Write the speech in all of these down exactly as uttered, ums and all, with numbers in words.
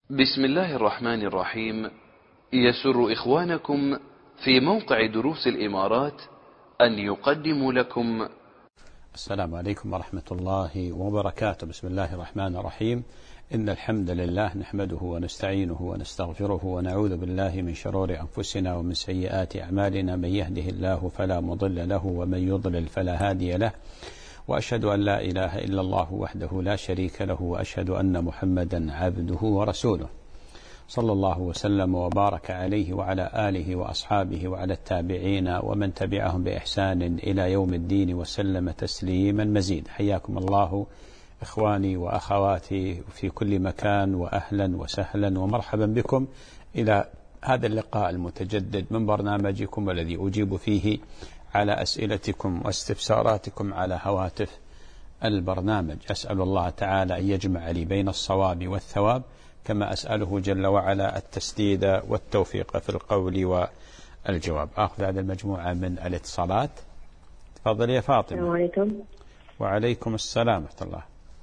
بسم الله الرحمن الرحيم. يسر إخوانكم في موقع دروس الإمارات أن يقدموا لكم. السلام عليكم ورحمة الله وبركاته. بسم الله الرحمن الرحيم. إن الحمد لله نحمده ونستعينه ونستغفره ونعوذ بالله من شرور أنفسنا ومن سيئات أعمالنا. من يهده الله فلا مضل له ومن يضلل فلا هادي له، وأشهد أن لا إله إلا الله وحده لا شريك له، وأشهد أن محمدا عبده ورسوله، صلى الله وسلم وبارك عليه وعلى آله وأصحابه وعلى التابعين ومن تبعهم بإحسان إلى يوم الدين وسلم تسليما مزيد. حياكم الله إخواني وأخواتي في كل مكان، وأهلا وسهلا ومرحبا بكم إلى هذا اللقاء المتجدد من برنامجكم الذي أجيب فيه على أسئلتكم واستفساراتكم على هواتف البرنامج. أسأل الله تعالى أن يجمع لي بين الصواب والثواب، كما أسأله جل وعلا التسديد والتوفيق في القول والجواب. أخذ هذه المجموعة من الاتصالات. تفضل يا فاطمة. السلام عليكم. وعليكم السلام ورحمة الله.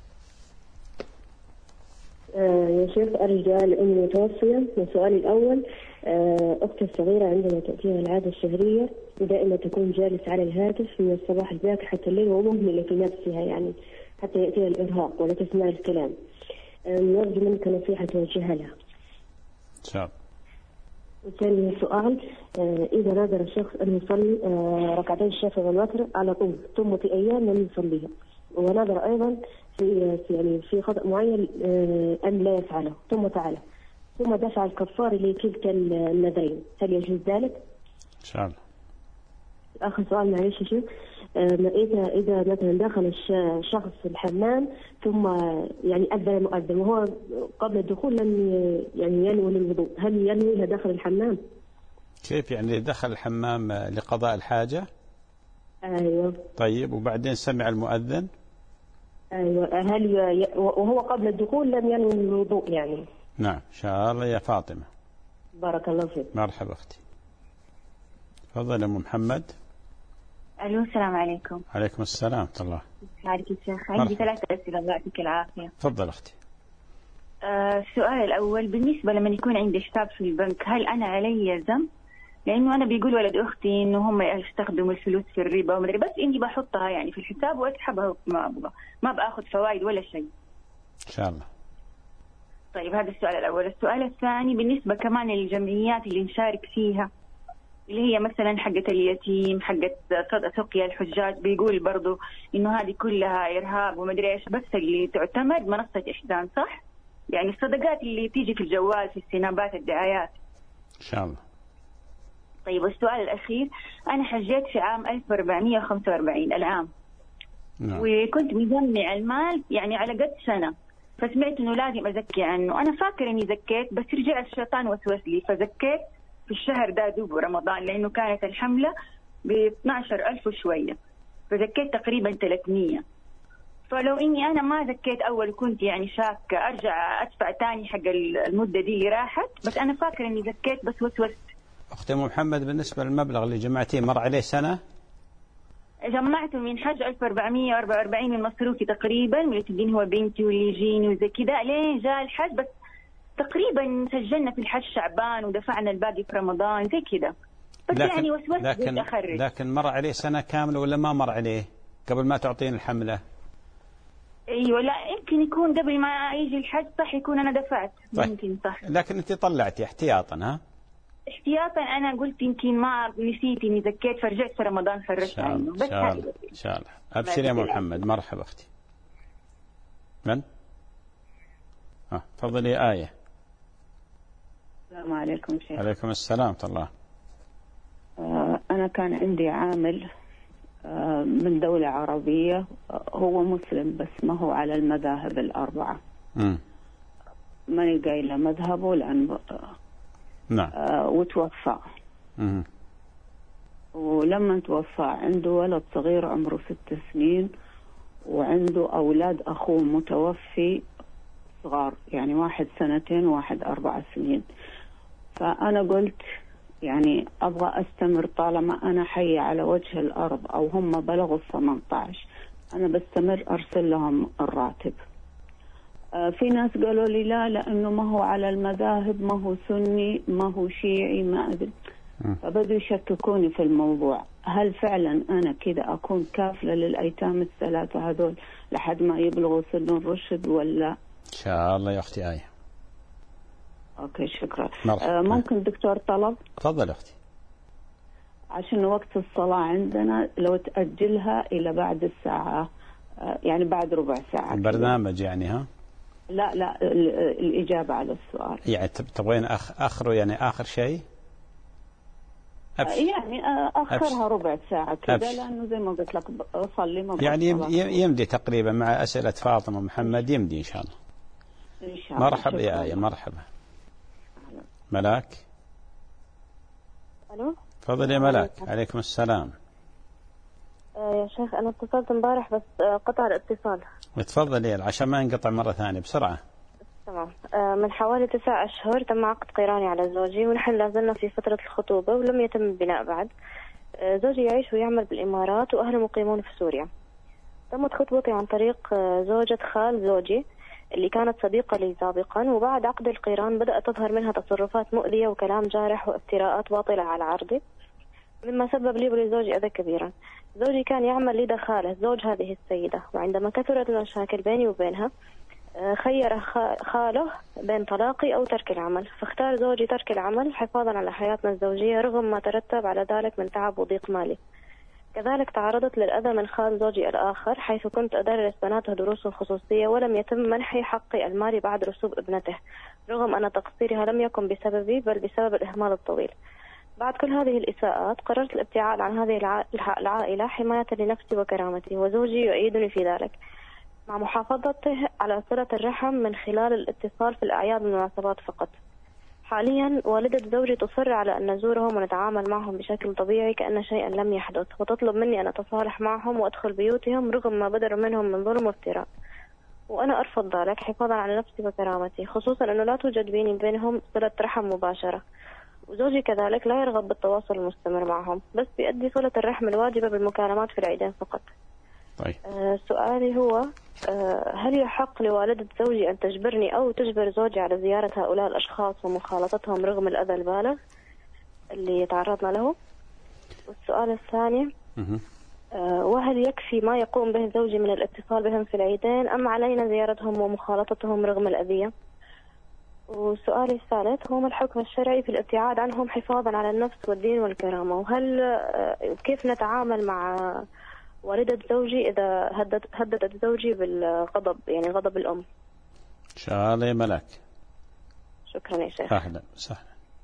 آه يا شيخ، أرجع لأمي متوفية. وسؤالي الأول، آه أختي الصغيرة عندما تأتيها العادة الشهرية دائما تكون جالسة على الهاتف من الصباح الباكر حتى الليل، ومهملة في نفسها يعني حتى يأتيها الإرهاق ولا تسمع الكلام. آه نرجو منك نصيحة توجهها لها. إن شاء الله. وثاني سؤال، آه إذا نادر الشخص أن يصلي آه ركعتين الشافعي والوتر على طول ثم في أيام لم يصليها، ونادر أيضا في يعني في خطأ معين آه أن لا يفعله ثم فعله ثم دفع الكفار لتلك النذرين، هل يجوز ذلك؟ إن شاء الله. آخر سؤال معلش يا شيخ، إذا إذا مثلا دخل الشخص الحمام ثم يعني أذن المؤذن وهو قبل الدخول لم يعني ينوي للوضوء، هل ينوي داخل الحمام؟ كيف يعني دخل الحمام لقضاء الحاجة؟ أيوة. طيب وبعدين سمع المؤذن؟ أيوة. هل ي... وهو قبل الدخول لم ينوي الوضوء يعني؟ نعم إن شاء الله يا فاطمة. بارك الله فيك. مرحبا أختي. تفضل يا أم محمد. ألو السلام عليكم. عليكم السلام ورحمة الله. عليك الشيخ، عندي ثلاثة أسئلة الله يعطيك العافية. تفضل أختي. آه السؤال الأول، بالنسبة لما يكون عندي حساب في البنك هل أنا علي ذنب؟ لأنه أنا بيقول ولد أختي إنه هم يستخدموا الفلوس في الربا ومدري، بس إني بحطها يعني في الحساب وأسحبها ما أبغى، ما بأخذ فوائد ولا شيء. إن شاء الله. طيب هذا السؤال الأول. السؤال الثاني، بالنسبة كمان للجمعيات اللي نشارك فيها اللي هي مثلا حقة اليتيم، حقة سقيا الحجاج، بيقول برضو إنه هذه كلها إرهاب ومدري إيش، بس اللي تعتمد منصة إحسان، صح؟ يعني الصدقات اللي تيجي في الجوال في السنابات الدعايات. إن شاء الله. طيب السؤال الأخير، أنا حجيت في عام ألف وأربعمائة وخمسة وأربعين العام. نعم. وكنت مجمع المال يعني على قد سنة، فسمعت إنه لازم أزكي عنه. أنا فاكر إني زكيت، بس رجع الشيطان وسوس لي فزكيت في الشهر ده دوب رمضان، لأنه كانت الحملة ب اثني عشر ألف وشوية، فزكيت تقريبا ثلاثمية. فلو إني أنا ما زكيت أول كنت يعني شاكة أرجع أدفع تاني حق المدة دي اللي راحت، بس أنا فاكر إني زكيت بس وسوست. أختي أم محمد، بالنسبة للمبلغ اللي جمعتيه مر عليه سنة؟ جمعته من حج ألف وأربعمائة وأربعة وأربعين من مصروفي تقريبا، اللي تدين هو بنتي واللي يجيني وزي كذا، لين جاء الحج بس تقريبا سجلنا في الحج شعبان ودفعنا الباقي في رمضان زي كذا، بس لكن يعني وسوست لكن أخرج. لكن مر عليه سنة كاملة ولا ما مر عليه قبل ما تعطين الحملة؟ ايوه لا يمكن يكون قبل ما يجي الحج، صح يكون انا دفعت. طيب. يمكن صح، لكن انت طلعتي احتياطا. ها احتياطا. انا قلت يمكن ما نسيت اني زكيت فرجعت في رمضان فرجت عنه، بس ان شاء الله. ان شاء الله. ابشر يا محمد. مرحبا اختي. من ها تفضلي. آية. السلام عليكم شيخ. عليكم السلام ورحمة الله. آه أنا كان عندي عامل آه من دولة عربية، آه هو مسلم بس ما هو على المذاهب الأربعة. امم ماني قايلة مذهبه لأن آه نعم. آه وتوفى. امم ولما توفى عنده ولد صغير عمره ست سنين، وعنده أولاد أخوه متوفي صغار، يعني واحد سنتين وواحد أربع سنين. فأنا قلت يعني أبغى أستمر طالما أنا حية على وجه الأرض، أو هم بلغوا ثمانية عشر، أنا بستمر أرسل لهم الراتب. في ناس قالوا لي لا، لأنه ما هو على المذاهب، ما هو سني، ما هو شيعي، ما أدري. فبدوا يشككوني في الموضوع. هل فعلا أنا كده أكون كافلة للأيتام الثلاثة هذول لحد ما يبلغوا سن الرشد ولا؟ إن شاء الله يا أختي آية. أوكي شكرا. مرحبا. آه ممكن دكتور طلب؟ تفضل أختي. عشان وقت الصلاة عندنا لو تأجلها إلى بعد الساعة، آه يعني بعد ربع ساعة. البرنامج يعني ها؟ لا لا الإجابة على السؤال. يعني تبغين أخ أخره يعني آخر شيء؟ أبش. يعني أخرها ربع ساعة كذا، لأنه زي ما قلت لك أصلي ما يعني يمدي تقريبا مع أسئلة فاطمة ومحمد، يمدي إن شاء الله. إن شاء الله. مرحبا يا آية. مرحبا. ملاك. ألو. تفضل يا ملاك. عليكم السلام. آه يا شيخ أنا اتصلت امبارح بس آه قطع الاتصال. تفضل عشان ما ينقطع مرة ثانية بسرعة. تمام. آه من حوالي تسع أشهر تم عقد قيراني على زوجي، ونحن لازلنا في فترة الخطوبة ولم يتم البناء بعد. آه زوجي يعيش ويعمل بالإمارات وأهله مقيمون في سوريا. تمت خطبتي عن طريق آه زوجة خال زوجي اللي كانت صديقة لي سابقا، وبعد عقد القيران بدأت تظهر منها تصرفات مؤذية وكلام جارح وافتراءات باطلة على عرضي، مما سبب لي ولزوجي أذى كبيرا. زوجي كان يعمل لدى خاله زوج هذه السيدة، وعندما كثرت المشاكل بيني وبينها خير خاله بين طلاقي أو ترك العمل، فاختار زوجي ترك العمل حفاظا على حياتنا الزوجية رغم ما ترتب على ذلك من تعب وضيق مالي. كذلك تعرضت للأذى من خال زوجي الآخر، حيث كنت أدرس بناته دروس خصوصية ولم يتم منحي حقي المالي بعد رسوب ابنته، رغم أن تقصيرها لم يكن بسببي بل بسبب الإهمال الطويل. بعد كل هذه الإساءات قررت الابتعاد عن هذه العائلة حماية لنفسي وكرامتي، وزوجي يؤيدني في ذلك مع محافظته على صلة الرحم من خلال الاتصال في الأعياد والمناسبات فقط. حاليا والدة زوجي تصر على أن نزورهم ونتعامل معهم بشكل طبيعي كأن شيئا لم يحدث، وتطلب مني أن أتصالح معهم وأدخل بيوتهم رغم ما بدر منهم من ظلم وافتراء، وأنا أرفض ذلك حفاظا على نفسي وكرامتي، خصوصا أنه لا توجد بيني وبينهم صلة رحم مباشرة، وزوجي كذلك لا يرغب بالتواصل المستمر معهم، بس بيؤدي صلة الرحم الواجبة بالمكالمات في العيدين فقط. طيب. آه سؤالي هو آه هل يحق لوالدة زوجي أن تجبرني أو تجبر زوجي على زيارة هؤلاء الأشخاص ومخالطتهم رغم الأذى البالغ اللي تعرضنا له؟ والسؤال الثاني آه وهل يكفي ما يقوم به زوجي من الاتصال بهم في العيدين أم علينا زيارتهم ومخالطتهم رغم الأذية؟ وسؤالي الثالث هو ما الحكم الشرعي في الابتعاد عنهم حفاظا على النفس والدين والكرامة، وهل آه كيف نتعامل مع والدة زوجي إذا هددت هددت زوجي بالغضب، يعني غضب الأم؟ إن شاء الله يا ملاك. شكرا يا شيخ. أهلا وسهلا.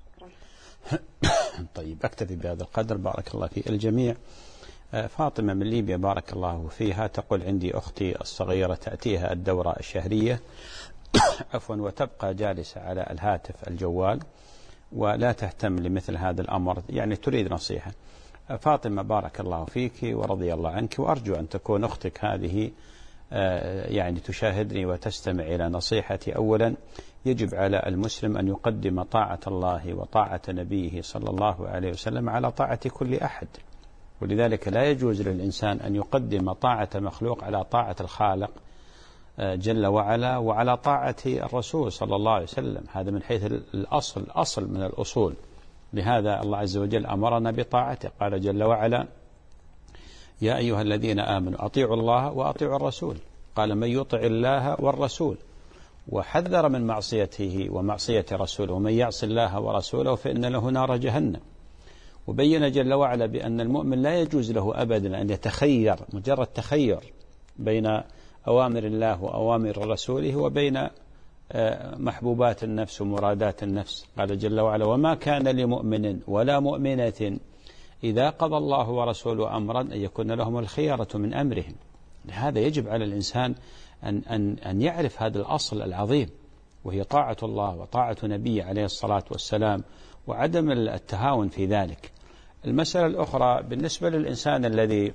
طيب أكتفي بهذا القدر، بارك الله في الجميع. فاطمة من ليبيا بارك الله فيها تقول عندي أختي الصغيرة تأتيها الدورة الشهرية عفوا وتبقى جالسة على الهاتف الجوال ولا تهتم لمثل هذا الأمر، يعني تريد نصيحة. فاطمة بارك الله فيك ورضي الله عنك، وأرجو أن تكون أختك هذه يعني تشاهدني وتستمع إلى نصيحتي. أولا يجب على المسلم أن يقدم طاعة الله وطاعة نبيه صلى الله عليه وسلم على طاعة كل أحد، ولذلك لا يجوز للإنسان أن يقدم طاعة مخلوق على طاعة الخالق جل وعلا وعلى طاعة الرسول صلى الله عليه وسلم. هذا من حيث الأصل، أصل من الأصول. لهذا الله عز وجل أمرنا بطاعته، قال جل وعلا يا أيها الذين آمنوا أطيعوا الله وأطيعوا الرسول، قال من يطع الله والرسول، وحذر من معصيته ومعصية رسوله، ومن يعص الله ورسوله فإن له نار جهنم. وبين جل وعلا بأن المؤمن لا يجوز له أبدا أن يتخير مجرد تخير بين أوامر الله وأوامر رسوله وبين محبوبات النفس ومرادات النفس. قال جل وعلا وما كان لمؤمن ولا مؤمنة إذا قضى الله ورسوله أمرا أن يكون لهم الخيرة من أمرهم. لهذا يجب على الإنسان أن, أن, أن يعرف هذا الأصل العظيم، وهي طاعة الله وطاعة نبيه عليه الصلاة والسلام، وعدم التهاون في ذلك. المسألة الأخرى بالنسبة للإنسان الذي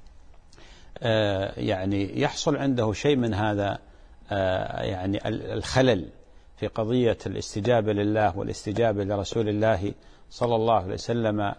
يعني يحصل عنده شيء من هذا يعني الخلل في قضية الاستجابة لله والاستجابة لرسول الله صلى الله عليه وسلم،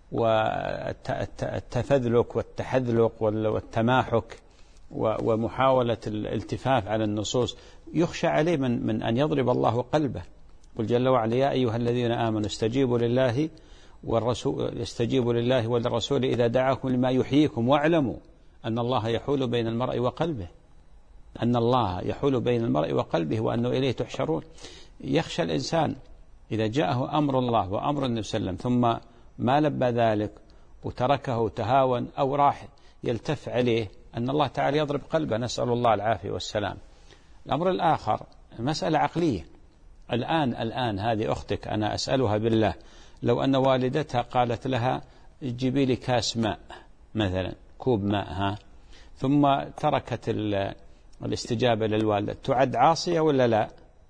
والتفذلك والتحذلق والتماحك ومحاولة الالتفاف على النصوص، يخشى عليه من, من أن يضرب الله قلبه. قل جل وعلا يا أيها الذين آمنوا استجيبوا لله والرسول استجيبوا لله والرسول إذا دعاكم لما يحييكم واعلموا أن الله يحول بين المرء وقلبه أن الله يحول بين المرء وقلبه وأنه إليه تحشرون. يخشى الإنسان إذا جاءه أمر الله وأمر النبي صلى الله عليه وسلم ثم ما لبى ذلك وتركه تهاون أو راح يلتف عليه أن الله تعالى يضرب قلبه، نسأل الله العافية والسلام. الأمر الآخر مسألة عقلية. الآن الآن هذه أختك أنا أسألها بالله لو أن والدتها قالت لها جيبي لي كاس ماء مثلا كوب ماء ها ثم تركت الاستجابة للوالدة، تعد عاصية ولا لا؟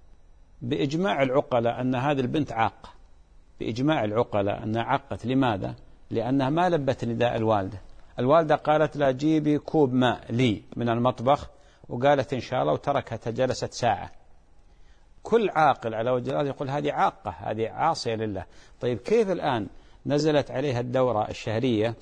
بإجماع العقلاء أن هذه البنت عاقة، بإجماع العقلاء أنها عقت. لماذا؟ لأنها ما لبت نداء الوالدة. الوالدة قالت لها جيبي كوب ماء لي من المطبخ وقالت إن شاء الله وتركتها جلست ساعة. كل عاقل على وجه الأرض يقول هذه عاقة، هذه عاصية لله. طيب كيف الآن نزلت عليها الدورة الشهرية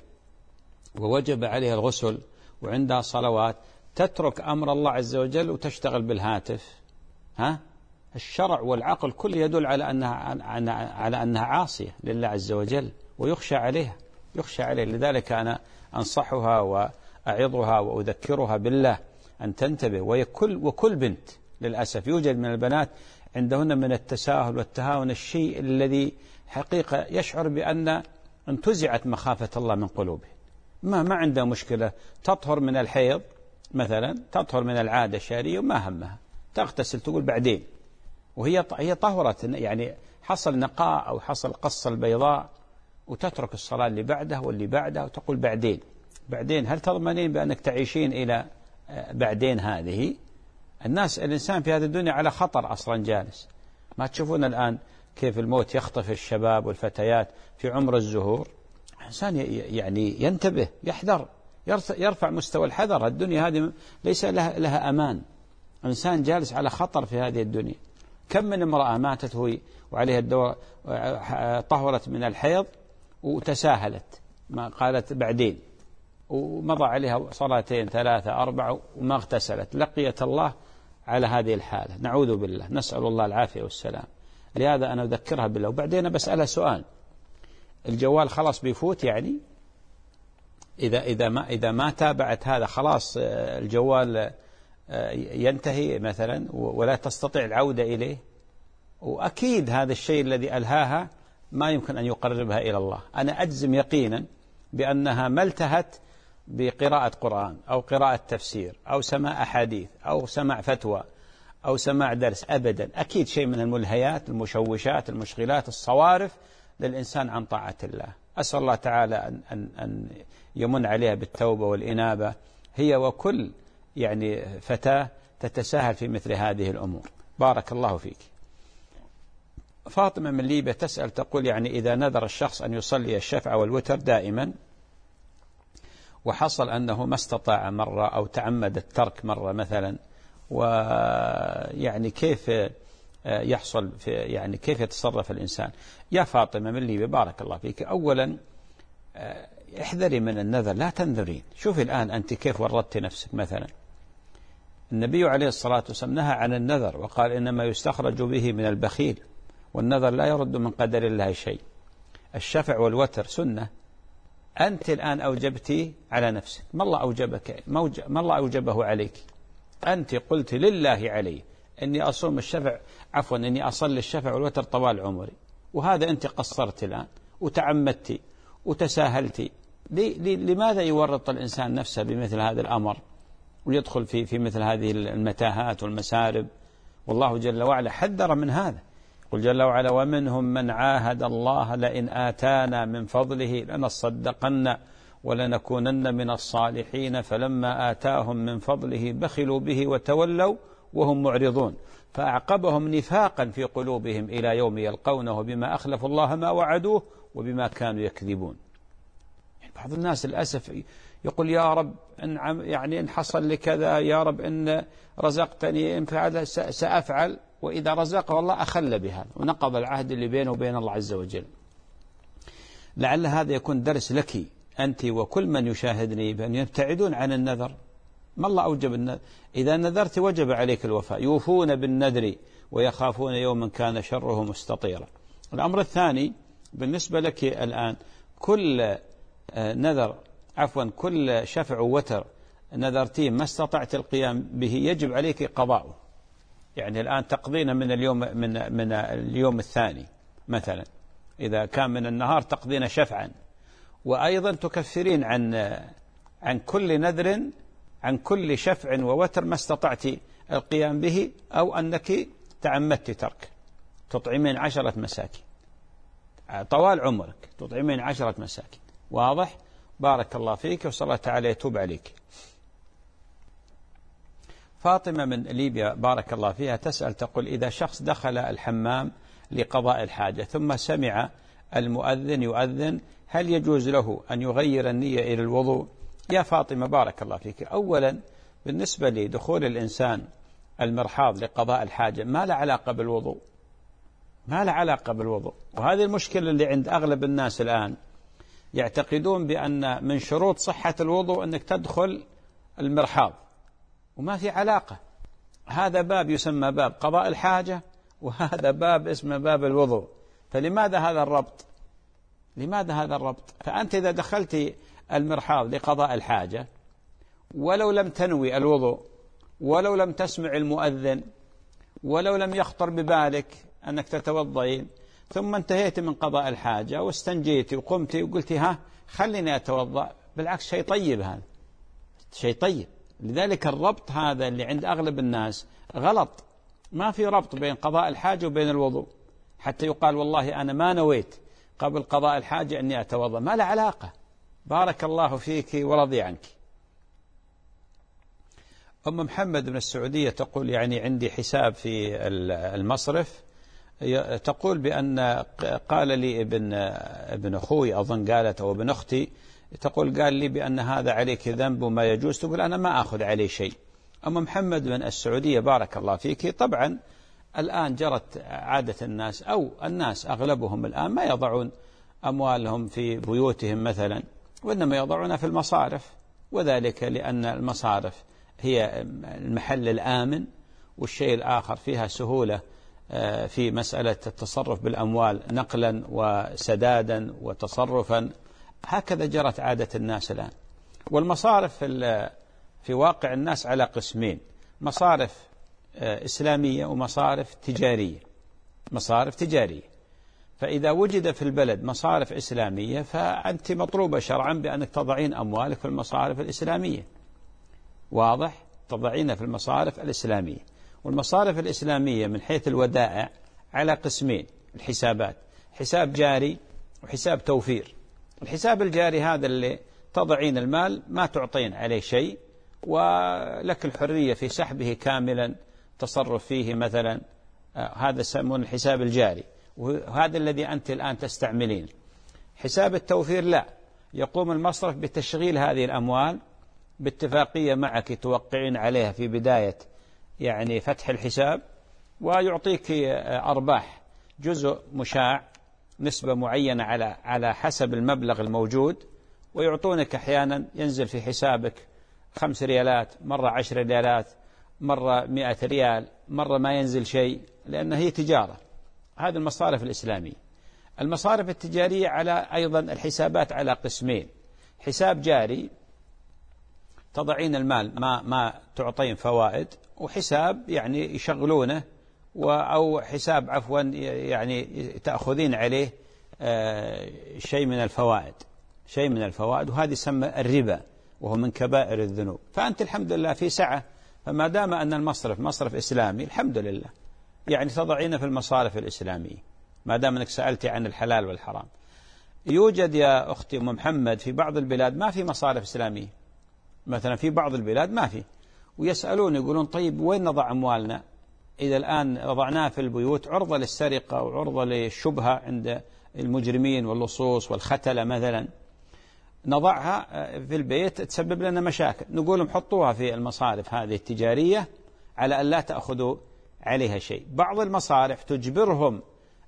ووجب عليها الغسل وعندها صلوات تترك أمر الله عز وجل وتشتغل بالهاتف؟ ها؟ الشرع والعقل كل يدل على أنها على أنها عاصية لله عز وجل ويخشى عليها، يخشى عليه. لذلك أنا أنصحها وأعظها وأذكرها بالله أن تنتبه. وكل وكل بنت للأسف يوجد من البنات عندهن من التساهل والتهاون الشيء الذي حقيقة يشعر بأن انتزعت مخافة الله من قلوبه. ما ما عندها مشكلة تطهر من الحيض مثلا، تطهر من العادة الشهرية وما همها، تغتسل تقول بعدين، وهي هي طهرت يعني حصل نقاء أو حصل قصة البيضاء، وتترك الصلاة اللي بعدها واللي بعدها وتقول بعدين بعدين. هل تضمنين بأنك تعيشين إلى بعدين؟ هذه الناس الإنسان في هذه الدنيا على خطر أصلا جالس. ما تشوفون الآن كيف الموت يخطف الشباب والفتيات في عمر الزهور؟ الإنسان يعني ينتبه يحذر، يرفع مستوى الحذر. الدنيا هذه ليس لها, لها أمان. إنسان جالس على خطر في هذه الدنيا. كم من امرأة ماتت وهي وعليها الدور طهرت من الحيض وتساهلت ما قالت بعدين، ومضى عليها صلاتين ثلاثة أربعة وما اغتسلت، لقيت الله على هذه الحالة، نعوذ بالله، نسأل الله العافية والسلام. لهذا أنا أذكرها بالله. وبعدين بسألها سؤال، الجوال خلاص بيفوت يعني إذا إذا ما إذا ما تابعت هذا خلاص الجوال ينتهي مثلا ولا تستطيع العودة إليه. وأكيد هذا الشيء الذي ألهاها ما يمكن أن يقربها إلى الله. أنا أجزم يقينا بأنها ما التهت بقراءة قرآن أو قراءة تفسير أو سماع أحاديث أو سماع فتوى أو سماع درس أبدا. أكيد شيء من الملهيات المشوشات المشغلات الصوارف للإنسان عن طاعة الله. أسأل الله تعالى أن, أن, أن يمن عليها بالتوبة والإنابة هي وكل يعني فتاة تتساهل في مثل هذه الأمور. بارك الله فيك. فاطمة من ليبيا تسأل تقول يعني إذا نذر الشخص أن يصلي الشفع والوتر دائما وحصل أنه ما استطاع مرة أو تعمد الترك مرة مثلا، ويعني كيف يحصل في يعني كيف يتصرف الإنسان؟ يا فاطمة من ليبيا بارك الله فيك، أولا احذري من النذر، لا تنذرين. شوفي الآن أنت كيف وردت نفسك. مثلا النبي عليه الصلاة والسلام نهى عن النذر وقال إنما يستخرج به من البخيل، والنذر لا يرد من قدر الله شيء. الشفع والوتر سنة، أنت الآن أوجبتي على نفسك، ما الله أوجبك، ما الله أوجبه عليك. أنت قلت لله علي إني أصوم الشفع عفوا إني أصلي الشفع والوتر طوال عمري، وهذا أنت قصرت الآن وتعمدتي وتساهلتي. لماذا يورط الإنسان نفسه بمثل هذا الأمر ويدخل في في مثل هذه المتاهات والمسارب؟ والله جل وعلا حذر من هذا. قل جل وعلا ومنهم من عاهد الله لئن آتانا من فضله لنصدقن ولنكونن من الصالحين فلما آتاهم من فضله بخلوا به وتولوا وهم معرضون فأعقبهم نفاقا في قلوبهم إلى يوم يلقونه بما أخلفوا الله ما وعدوه وبما كانوا يكذبون. بعض الناس للأسف يقول يا رب إن يعني إن حصل لي كذا، يا رب إن رزقتني إن فعل سأفعل، وإذا رزقه الله أخل بهذا ونقض العهد اللي بينه وبين الله عز وجل. لعل هذا يكون درس لك أنت وكل من يشاهدني بأن يبتعدون عن النذر. ما الله أوجب النذر؟ إذا نذرت وجب عليك الوفاء. يوفون بالنذر ويخافون يوما كان شره مستطيرا. الأمر الثاني بالنسبة لك الآن، كل نذر عفوا كل شفع ووتر نذرتين ما استطعت القيام به يجب عليك قضاؤه. يعني الآن تقضين من اليوم من من اليوم الثاني مثلا، إذا كان من النهار تقضين شفعا، وأيضا تكفرين عن عن كل نذر عن كل شفع ووتر ما استطعت القيام به، أو أنك تعمدت ترك. تطعمين عشرة مساكين طوال عمرك، تطعمين عشرة مساكين. واضح؟ بارك الله فيك، وصلى الله تعالى يتوب عليك. فاطمة من ليبيا بارك الله فيها تسأل تقول: إذا شخص دخل الحمام لقضاء الحاجة ثم سمع المؤذن يؤذن، هل يجوز له أن يغير النية إلى الوضوء؟ يا فاطمة بارك الله فيك، أولا بالنسبة لدخول الإنسان المرحاض لقضاء الحاجة ما له علاقة بالوضوء، ما له علاقة بالوضوء. وهذه المشكلة اللي عند أغلب الناس الآن، يعتقدون بأن من شروط صحة الوضوء أنك تدخل المرحاض، وما في علاقة. هذا باب يسمى باب قضاء الحاجة، وهذا باب اسمه باب الوضوء. فلماذا هذا الربط؟ لماذا هذا الربط؟ فأنت إذا دخلت المرحاض لقضاء الحاجة ولو لم تنوي الوضوء، ولو لم تسمع المؤذن، ولو لم يخطر ببالك أنك تتوضئين، ثم انتهيت من قضاء الحاجة واستنجيت وقمت وقلت ها خليني أتوضأ، بالعكس شيء طيب، هذا شيء طيب. لذلك الربط هذا اللي عند أغلب الناس غلط. ما في ربط بين قضاء الحاجة وبين الوضوء، حتى يقال والله أنا ما نويت قبل قضاء الحاجة أني أتوضأ، ما له علاقة. بارك الله فيك ورضي عنك. أم محمد من السعودية تقول: يعني عندي حساب في المصرف، تقول بأن قال لي ابن ابن أخوي أظن قالت أو ابن أختي، تقول قال لي بأن هذا عليك ذنب وما يجوز، تقول أنا ما أخذ عليه شيء. أم محمد من السعودية بارك الله فيك، طبعا الآن جرت عادة الناس أو الناس أغلبهم الآن ما يضعون أموالهم في بيوتهم مثلا، وإنما يضعونها في المصارف، وذلك لأن المصارف هي المحل الآمن، والشيء الآخر فيها سهولة في مسألة التصرف بالأموال نقلا وسدادا وتصرفا. هكذا جرت عادة الناس الآن. والمصارف في واقع الناس على قسمين: مصارف إسلامية ومصارف تجارية. مصارف تجارية، فإذا وجد في البلد مصارف إسلامية فأنت مطلوبة شرعا بأنك تضعين أموالك في المصارف الإسلامية. واضح؟ تضعين في المصارف الإسلامية. والمصارف الإسلامية من حيث الودائع على قسمين: الحسابات، حساب جاري وحساب توفير. الحساب الجاري هذا اللي تضعين المال ما تعطين عليه شيء، ولك الحرية في سحبه كاملا، تصرف فيه مثلا، هذا يسمون الحساب الجاري، وهذا الذي أنت الآن تستعملين. حساب التوفير لا، يقوم المصرف بتشغيل هذه الأموال باتفاقية معك توقعين عليها في بداية يعني فتح الحساب، ويعطيك أرباح جزء مشاع نسبة معينة على على حسب المبلغ الموجود، ويعطونك أحيانا ينزل في حسابك خمس ريالات، مرة عشر ريالات، مرة مئة ريال، مرة ما ينزل شيء، لأن هي تجارة. هذه المصارف الإسلامية. المصارف التجارية على أيضا الحسابات على قسمين: حساب جاري تضعين المال ما ما تعطين فوائد، وحساب يعني يشغلونه، أو حساب عفوا يعني تأخذين عليه شيء من الفوائد، شيء من الفوائد، وهذا يسمى الربا، وهو من كبائر الذنوب. فأنت الحمد لله في سعة، فما دام أن المصرف مصرف إسلامي الحمد لله، يعني تضعين في المصارف الإسلامية ما دام أنك سألتي عن الحلال والحرام. يوجد يا أختي أم محمد في بعض البلاد ما في مصارف إسلامية، مثلا في بعض البلاد ما في، ويسألون يقولون طيب وين نضع أموالنا إذا الآن وضعناها في البيوت عرضة للسرقة وعرضة للشبهة عند المجرمين واللصوص والختلة مثلا، نضعها في البيت تسبب لنا مشاكل. نقول لهم حطوها في المصارف هذه التجارية على أن لا تأخذوا عليها شيء. بعض المصارف تجبرهم أن يأخذوا فوائد، والفتوى ما هي؟ هذه الفوائد خذوها، ولا تأخذوا عليها شيء. لماذا؟ لأن المصارف هذه تجارية، تجبرهم على أن يأخذوا فوائد، والفتوى ما هي؟ هذه الفوائد خذوها، ولا تأخذوا عليها شيء.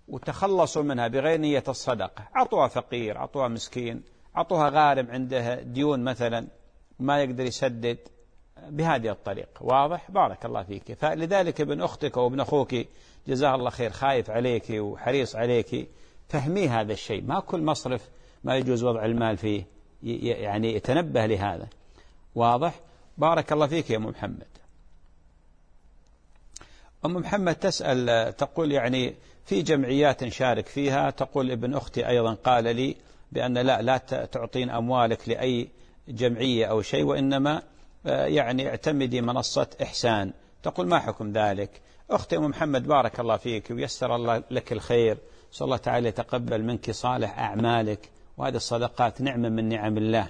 وتخلصوا منها بغير نية الصدقة، عطوها فقير، عطوها مسكين، عطوها غارم عنده ديون مثلا ما يقدر يسدد، بهذه الطريقة. واضح؟ بارك الله فيك. فلذلك ابن أختك وابن أخوك جزاه الله خير خايف عليك وحريص عليك، فهمي هذا الشيء، ما كل مصرف ما يجوز وضع المال فيه، يعني يتنبه لهذا. واضح؟ بارك الله فيك يا أم محمد. أم محمد تسأل تقول يعني في جمعيات نشارك فيها، تقول ابن أختي أيضا قال لي بأن لا لا تعطين أموالك لأي جمعية أو شيء، وإنما يعني اعتمدي منصة إحسان. تقول ما حكم ذلك؟ أختي أم محمد بارك الله فيك ويسر الله لك الخير، صلى الله تعالى يتقبل منك صالح أعمالك، وهذه الصدقات نعمة من نعم الله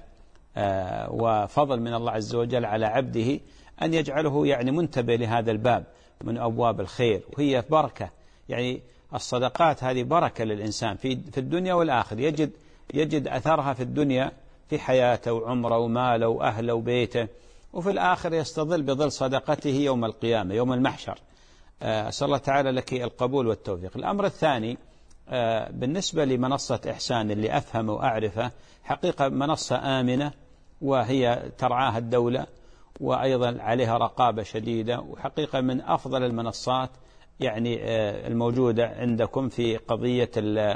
وفضل من الله عز وجل على عبده أن يجعله يعني منتبه لهذا الباب من أبواب الخير، وهي بركة. يعني الصدقات هذه بركة للإنسان في في الدنيا والآخرة، يجد يجد أثرها في الدنيا في حياته وعمره وماله وأهله وبيته، وفي الآخر يستظل بظل صدقته يوم القيامة يوم المحشر. أسأل الله تعالى لك القبول والتوفيق. الأمر الثاني بالنسبة لمنصة إحسان اللي أفهم وأعرفه، حقيقة منصة آمنة وهي ترعاها الدولة، وأيضا عليها رقابة شديدة، وحقيقة من أفضل المنصات يعني الموجودة عندكم في قضية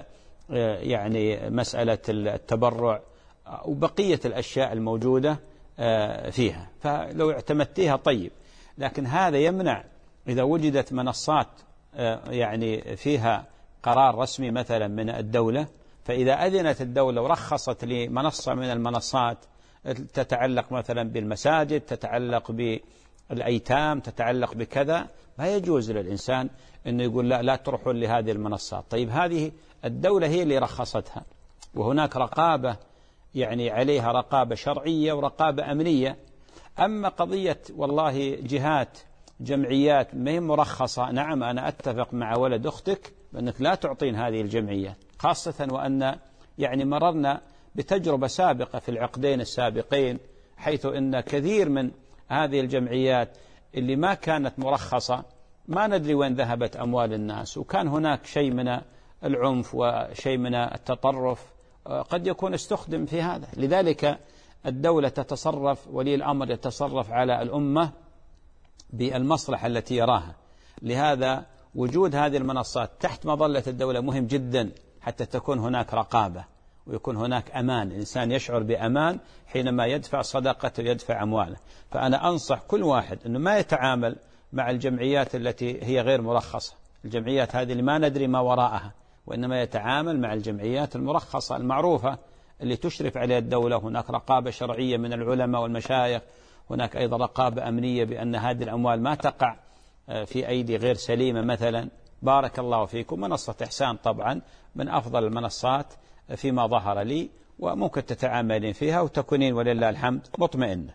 يعني مسألة التبرع وبقية الأشياء الموجودة فيها، فلو اعتمدتيها طيب. لكن هذا يمنع إذا وجدت منصات يعني فيها قرار رسمي مثلا من الدولة، فإذا أذنت الدولة ورخصت لمنصة من المنصات تتعلق مثلا بالمساجد، تتعلق بالأيتام، تتعلق بكذا، ما يجوز للإنسان أنه يقول لا لا تروحون لهذه المنصات. طيب هذه الدولة هي اللي رخصتها، وهناك رقابة يعني عليها رقابة شرعية ورقابة أمنية. أما قضية والله جهات جمعيات ما هي مرخصة، نعم أنا أتفق مع ولد أختك بأنك لا تعطين هذه الجمعية، خاصة وأن يعني مررنا بتجربة سابقة في العقدين السابقين، حيث أن كثير من هذه الجمعيات اللي ما كانت مرخصة ما ندري وين ذهبت أموال الناس، وكان هناك شيء من العنف وشيء من التطرف قد يكون استخدم في هذا. لذلك الدولة تتصرف، ولي الأمر يتصرف على الأمة بالمصلحة التي يراها. لهذا وجود هذه المنصات تحت مظلة الدولة مهم جدا، حتى تكون هناك رقابة ويكون هناك أمان، الإنسان يشعر بأمان حينما يدفع صدقته ويدفع أمواله. فأنا أنصح كل واحد أنه ما يتعامل مع الجمعيات التي هي غير مرخصة، الجمعيات هذه اللي ما ندري ما وراءها، وإنما يتعامل مع الجمعيات المرخصة المعروفة اللي تشرف عليها الدولة. هناك رقابة شرعية من العلماء والمشايخ، هناك أيضا رقابة أمنية بأن هذه الأموال ما تقع في أيدي غير سليمة مثلا. بارك الله فيكم. منصة إحسان طبعا من أفضل المنصات فيما ظهر لي، وممكن تتعاملين فيها وتكونين ولله الحمد مطمئنة.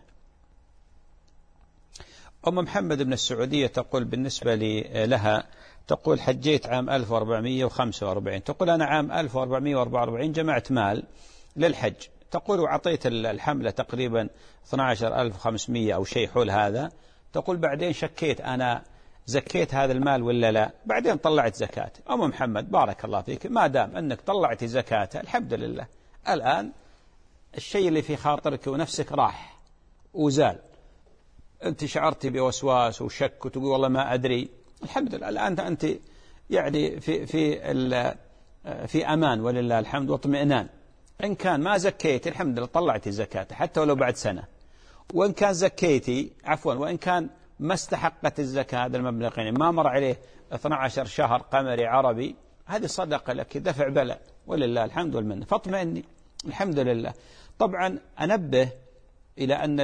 أم محمد من السعودية تقول بالنسبة لي لها، تقول حجيت عام ألف وأربعمائة وخمسة وأربعين، تقول أنا عام ألف وأربعمائة وأربعة وأربعين جمعت مال للحج، تقول وعطيت الحملة تقريبا اثني عشر ألف وخمسمائة أو شيء حول هذا، تقول بعدين شكيت أنا زكيت هذا المال ولا لا، بعدين طلعت زكاة. أم محمد بارك الله فيك، ما دام أنك طلعت زكاة الحمد لله، الآن الشيء اللي في خاطرك ونفسك راح وزال، أنت شعرت بوسواس وشك وتقول والله ما أدري، الحمد لله الآن أنت يعني في في في أمان ولله الحمد واطمئنان. إن كان ما زكيتي الحمد لله طلعتي زكاة حتى ولو بعد سنة، وإن كان زكيتي عفوا وإن كان ما استحقت الزكاة هذا المبلغ، يعني ما مر عليه اثني عشر شهر قمري عربي، هذه صدقة لك دفع بلاء ولله الحمد والمنة، فاطمئني الحمد لله. طبعا أنبه إلى أن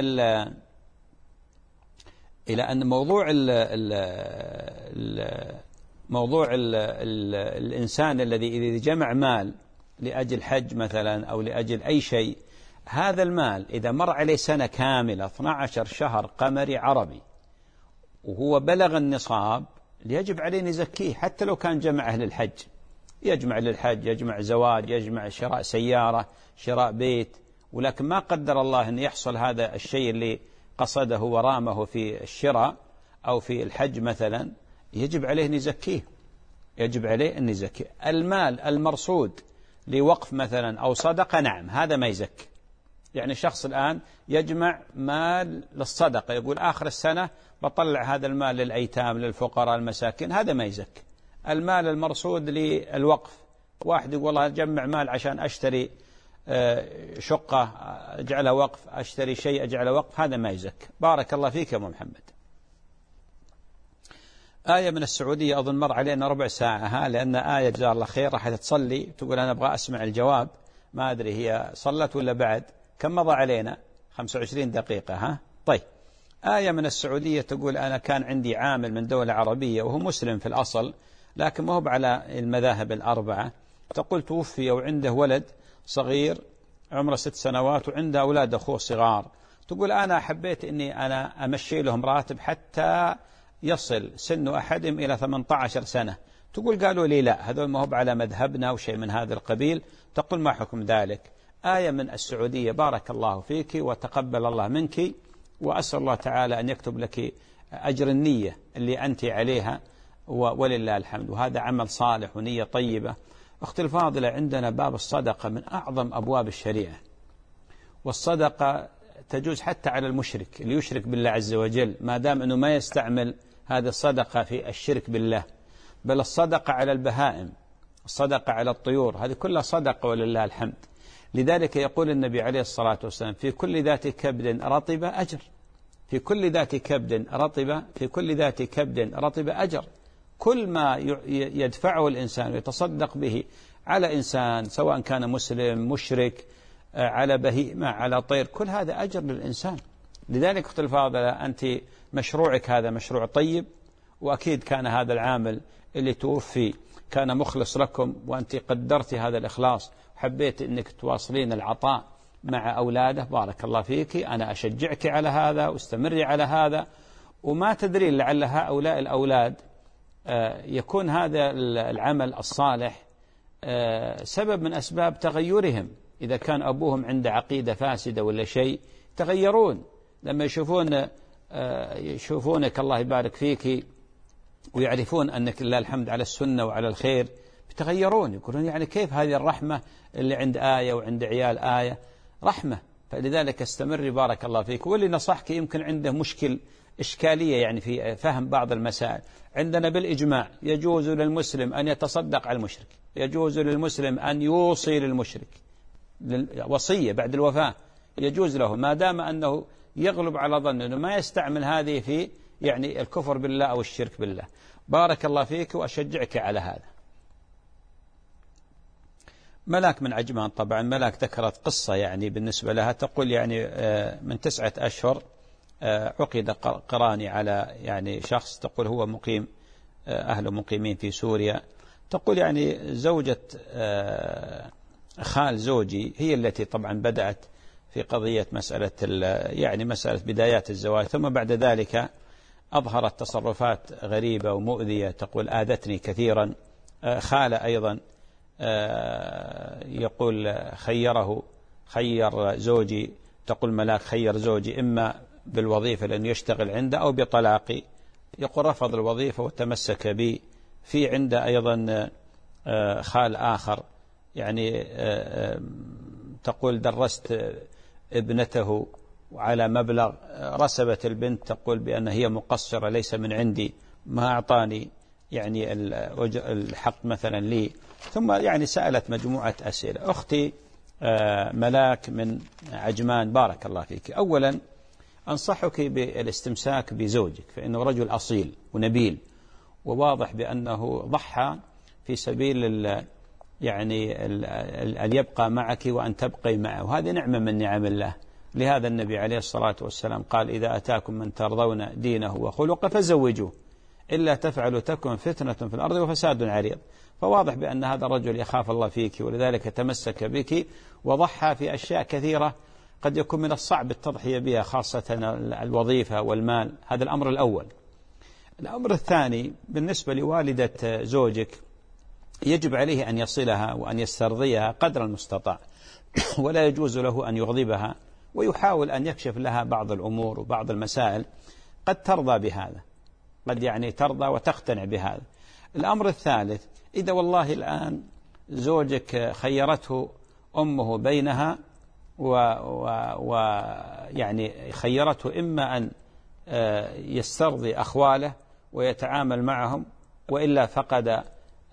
إلى أن موضوع ال ال ال موضوع ال ال الإنسان الذي إذا جمع مال لأجل حج مثلا أو لأجل أي شيء، هذا المال إذا مر عليه سنة كاملة اثني عشر شهر قمري عربي وهو بلغ النصاب، يجب عليه أن يزكيه حتى لو كان جمع أهل الحج، يجمع للحج، يجمع زواج، يجمع شراء سيارة، شراء بيت، ولكن ما قدر الله أن يحصل هذا الشيء اللي قصده ورامه في الشراء أو في الحج مثلا، يجب عليه أن يزكيه يجب عليه أن يزكي. المال المرصود لوقف مثلا أو صدقة نعم هذا ما يزكي. يعني شخص الآن يجمع مال للصدقة، يقول آخر السنة بطلع هذا المال للأيتام للفقراء المساكين، هذا ما يزكي. المال المرصود للوقف، واحد يقول والله أجمع مال عشان أشتري شقة أجعلها وقف، أشتري شيء أجعله وقف، هذا ما يزكي. بارك الله فيك يا أبو محمد. آية من السعودية أظن مر علينا ربع ساعة ها، لأن آية جزاها الله خير راح تصلي تقول أنا أبغى أسمع الجواب، ما أدري هي صلت ولا بعد، كم مضى علينا؟ خمسة وعشرين دقيقة ها. طيب آية من السعودية تقول أنا كان عندي عامل من دولة عربية وهو مسلم في الأصل لكن ما هو على المذاهب الأربعة، تقول توفي وعنده ولد صغير عمره ست سنوات وعنده أولاد أخوه صغار، تقول أنا حبيت أني أنا أمشي لهم راتب حتى يصل سن أحدهم إلى ثمانية عشر سنة، تقول قالوا لي لا هذول ما هو على مذهبنا وشيء من هذا القبيل، تقول ما حكم ذلك؟ آية من السعودية بارك الله فيك وتقبل الله منك، وأسأل الله تعالى أن يكتب لك أجر النية اللي أنت عليها ولله الحمد، وهذا عمل صالح ونية طيبة. أختي الفاضلة عندنا باب الصدقة من أعظم أبواب الشريعة، والصدقة تجوز حتى على المشرك اللي يشرك بالله عز وجل ما دام أنه ما يستعمل هذه الصدقة في الشرك بالله، بل الصدقة على البهائم، الصدقة على الطيور، هذه كلها صدقة ولله الحمد. لذلك يقول النبي عليه الصلاة والسلام في كل ذات كبد رطبة أجر، في كل ذات كبد رطبة في كل ذات كبد رطبة أجر. كل ما يدفعه الإنسان ويتصدق به على إنسان سواء كان مسلم مشرك على بهيمة على طير، كل هذا أجر للإنسان. لذلك أختي الفاضلة أنت مشروعك هذا مشروع طيب، وأكيد كان هذا العامل اللي توفي كان مخلص لكم، وأنت قدرت هذا الإخلاص حبيت أنك تواصلين العطاء مع أولاده، بارك الله فيك. أنا أشجعك على هذا واستمري على هذا، وما تدرين لعل هؤلاء الأولاد يكون هذا العمل الصالح سبب من أسباب تغيرهم. إذا كان أبوهم عنده عقيدة فاسدة ولا شيء تغيرون، لما يشوفون يشوفونك الله يبارك فيك ويعرفون أنك لله الحمد على السنة وعلى الخير يتغيرون، يقولون يعني كيف هذه الرحمة اللي عند آية وعند عيال آية رحمة. فلذلك استمري بارك الله فيك. واللي نصحك يمكن عنده مشكل إشكالية يعني في فهم بعض المسائل، عندنا بالإجماع يجوز للمسلم أن يتصدق على المشرك، يجوز للمسلم أن يوصي للمشرك وصية بعد الوفاة، يجوز له ما دام أنه يغلب على ظن أنه ما يستعمل هذه في يعني الكفر بالله أو الشرك بالله. بارك الله فيك وأشجعك على هذا. ملاك من عجمان، طبعا ملاك ذكرت قصة يعني بالنسبة لها، تقول يعني من تسعة أشهر عقد قراني على يعني شخص، تقول هو مقيم أهله مقيمين في سوريا، تقول يعني زوجة خال زوجي هي التي طبعا بدأت في قضية مسألة يعني مسألة بدايات الزواج، ثم بعد ذلك أظهرت تصرفات غريبة ومؤذية، تقول آذتني كثيرا. خال أيضا يقول خيره خير زوجي، تقول ملاك خير زوجي إما بالوظيفة لأنه يشتغل عنده أو بطلاقي، يقول رفض الوظيفة وتمسك بي. في عنده أيضا خال آخر يعني تقول درست ابنته على مبلغ، رسبت البنت تقول بأن هي مقصرة ليس من عندي، ما أعطاني يعني الحق مثلا لي. ثم يعني سألت مجموعة أسئلة. أختي ملاك من عجمان بارك الله فيك، أولا أنصحك بالاستمساك بزوجك فإنه رجل أصيل ونبيل، وواضح بأنه ضحى في سبيل يعني أن يبقى معك وأن تبقي معه، وهذه نعمة من نعم الله. لهذا النبي عليه الصلاة والسلام قال إذا أتاكم من ترضون دينه وخلقه فزوجوه إلا تفعلوا تكن فتنة في الأرض وفساد عريض. فواضح بأن هذا الرجل يخاف الله فيك ولذلك تمسك بك وضحى في أشياء كثيرة قد يكون من الصعب التضحية بها، خاصة الوظيفة والمال. هذا الأمر الأول. الأمر الثاني بالنسبة لوالدة زوجك يجب عليه أن يصلها وأن يسترضيها قدر المستطاع، ولا يجوز له أن يغضبها، ويحاول أن يكشف لها بعض الأمور وبعض المسائل قد ترضى بهذا، قد يعني ترضى وتقتنع بهذا. الأمر الثالث، إذا والله الآن زوجك خيرته أمه بينها ويعني خيرته إما أن يسترضي أخواله ويتعامل معهم، وإلا فقد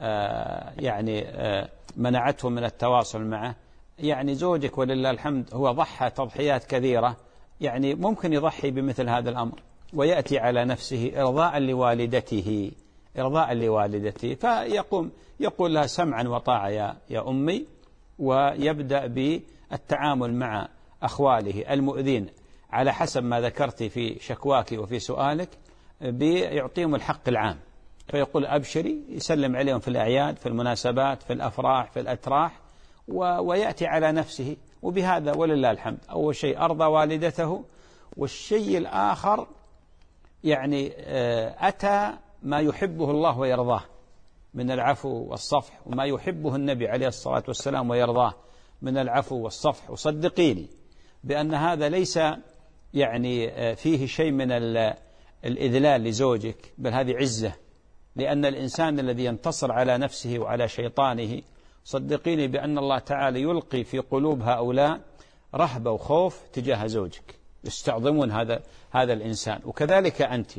يعني منعته من التواصل معه. يعني زوجك ولله الحمد هو ضحى تضحيات كثيرة، يعني ممكن يضحي بمثل هذا الأمر ويأتي على نفسه إرضاء لوالدته إرضاء لوالدته فيقوم يقول لها سمعا وطاعة يا, يا أمي، ويبدأ بالتعامل مع أخواله المؤذين على حسب ما ذكرت في شكواك وفي سؤالك، بيعطيهم الحق العام، فيقول أبشري، يسلم عليهم في الأعياد، في المناسبات، في الأفراح، في الأتراح، ويأتي على نفسه. وبهذا ولله الحمد أول شيء أرضى والدته، والشيء الآخر يعني أتى ما يحبه الله ويرضاه من العفو والصفح، وما يحبه النبي عليه الصلاة والسلام ويرضاه من العفو والصفح. وصدقيني بأن هذا ليس يعني فيه شيء من الإذلال لزوجك، بل هذه عزة، لأن الإنسان الذي ينتصر على نفسه وعلى شيطانه، صدقيني بأن الله تعالى يلقي في قلوب هؤلاء رهبة وخوف تجاه زوجك، يستعظمون هذا هذا الإنسان. وكذلك أنت،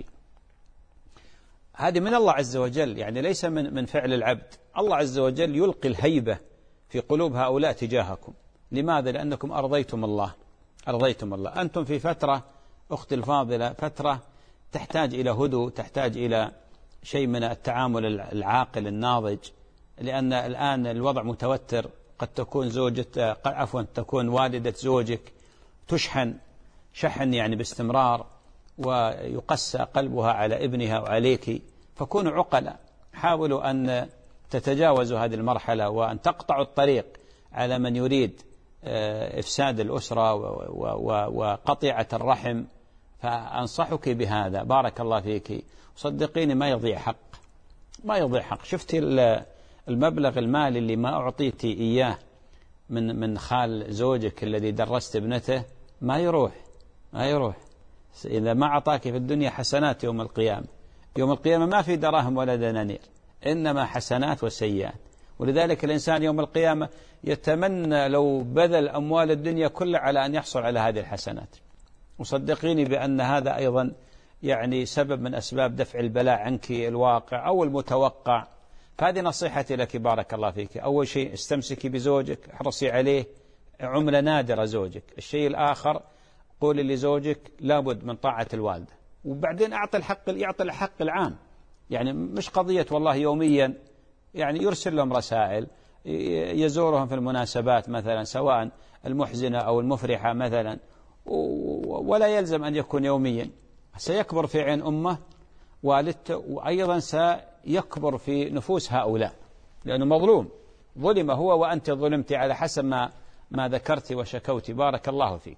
هذه من الله عز وجل، يعني ليس من من فعل العبد. الله عز وجل يلقي الهيبة في قلوب هؤلاء تجاهكم. لماذا؟ لأنكم أرضيتم الله أرضيتم الله. أنتم في فترة أختي الفاضلة، فترة تحتاج إلى هدوء، تحتاج إلى شيء من التعامل العاقل الناضج، لأن الآن الوضع متوتر. قد تكون زوجة عفوا تكون والدة زوجك تشحن شحن يعني باستمرار، ويقسى قلبها على ابنها وعليك، فكونوا عقلاء، حاولوا أن تتجاوزوا هذه المرحلة وأن تقطعوا الطريق على من يريد إفساد الأسرة وقطيعة الرحم. فأنصحك بهذا، بارك الله فيك. صدقيني ما يضيع حق ما يضيع حق. شفتي المبلغ المالي اللي ما أعطيتي إياه من من خال زوجك الذي درست ابنته، ما يروح ما يروح إذا ما أعطاك في الدنيا حسنات يوم القيامة. يوم القيامة ما في دراهم ولا دنانير، إنما حسنات وسيئات. ولذلك الإنسان يوم القيامة يتمنى لو بذل أموال الدنيا كلها على أن يحصل على هذه الحسنات. وصدقيني بأن هذا أيضا يعني سبب من أسباب دفع البلاء عنك الواقع أو المتوقع. فهذه نصيحتي لك، بارك الله فيك. أول شيء استمسكي بزوجك، احرصي عليه، عملة نادرة زوجك. الشيء الآخر، قولي لزوجك لابد من طاعة الوالدة، وبعدين أعطي الحق يعطي الحق العام. يعني مش قضية والله يوميا، يعني يرسل لهم رسائل، يزورهم في المناسبات مثلا، سواء المحزنة أو المفرحة مثلا، ولا يلزم أن يكون يوميا. سيكبر في عين أمه والدته، وأيضا سيكبر في نفوس هؤلاء، لأنه مظلوم، ظلم هو وأنت ظلمت على حسب ما ما ذكرت وشكوت. بارك الله فيك.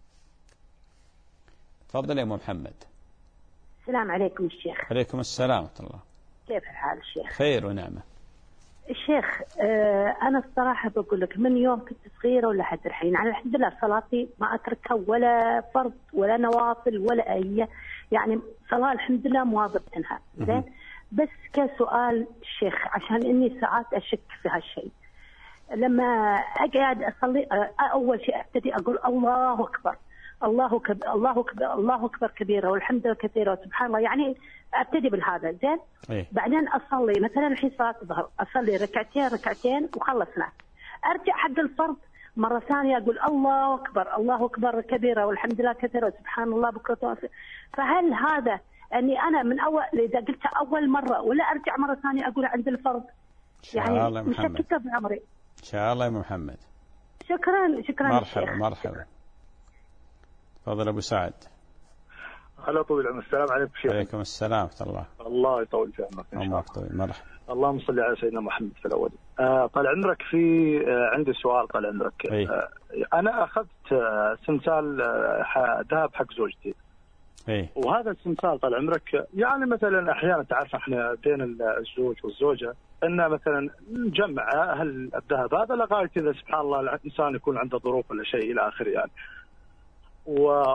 تفضل يا أم محمد. السلام عليكم الشيخ. عليكم السلام ورحمة الله. كيف الحال الشيخ؟ خير ونعمة. الشيخ آه أنا الصراحة بقول لك، من يوم كنت صغيرة ولا حد الحين، أنا الحمد لله صلاتي ما أتركها ولا فرض ولا نوافل ولا أي، يعني صلاة الحمد لله مواظبتها زين. بس كسؤال الشيخ، عشان إني ساعات أشك في هالشيء، لما أقعد أصلي أول شيء أبتدي أقول الله أكبر الله كبير الله أكبر الله أكبر كبيرة والحمد لله كثيرة سبحان الله، يعني أبتدي بالهذا زين. أيه. بعدين أصلي مثلا الحين صلاة الظهر، أصلي ركعتين ركعتين وخلصنا، أرجع حق الفرض مرة ثانية أقول الله أكبر الله أكبر كبيرة والحمد لله كثيرة سبحان الله بكرة. فهل هذا أني أنا من أول إذا قلتها أول مرة، ولا أرجع مرة ثانية أقول عند الفرض؟ يعني مشككة بعمري. إن شاء الله يا محمد. شكرا شكرا. مرحبا مرحبا. تفضل أبو سعد. هلا طويل العمر. السلام عليكم شيخ. عليكم السلام ورحمة الله. الله يطول في عمرك. عمرك طويل. مرحبا. اللهم صل على سيدنا محمد في الأول. آه طال عمرك، في آه عندي سؤال طال عمرك. آه أنا أخذت آه سمسال آه ذهب حق زوجتي. إيه. وهذا السمسال طال عمرك، يعني مثلا أحيانا تعرف إحنا بين الزوج والزوجة أن مثلا نجمع هل الذهب هذا لغاية كذا سبحان الله الإنسان يكون عنده ظروف ولا شيء إلى آخره يعني.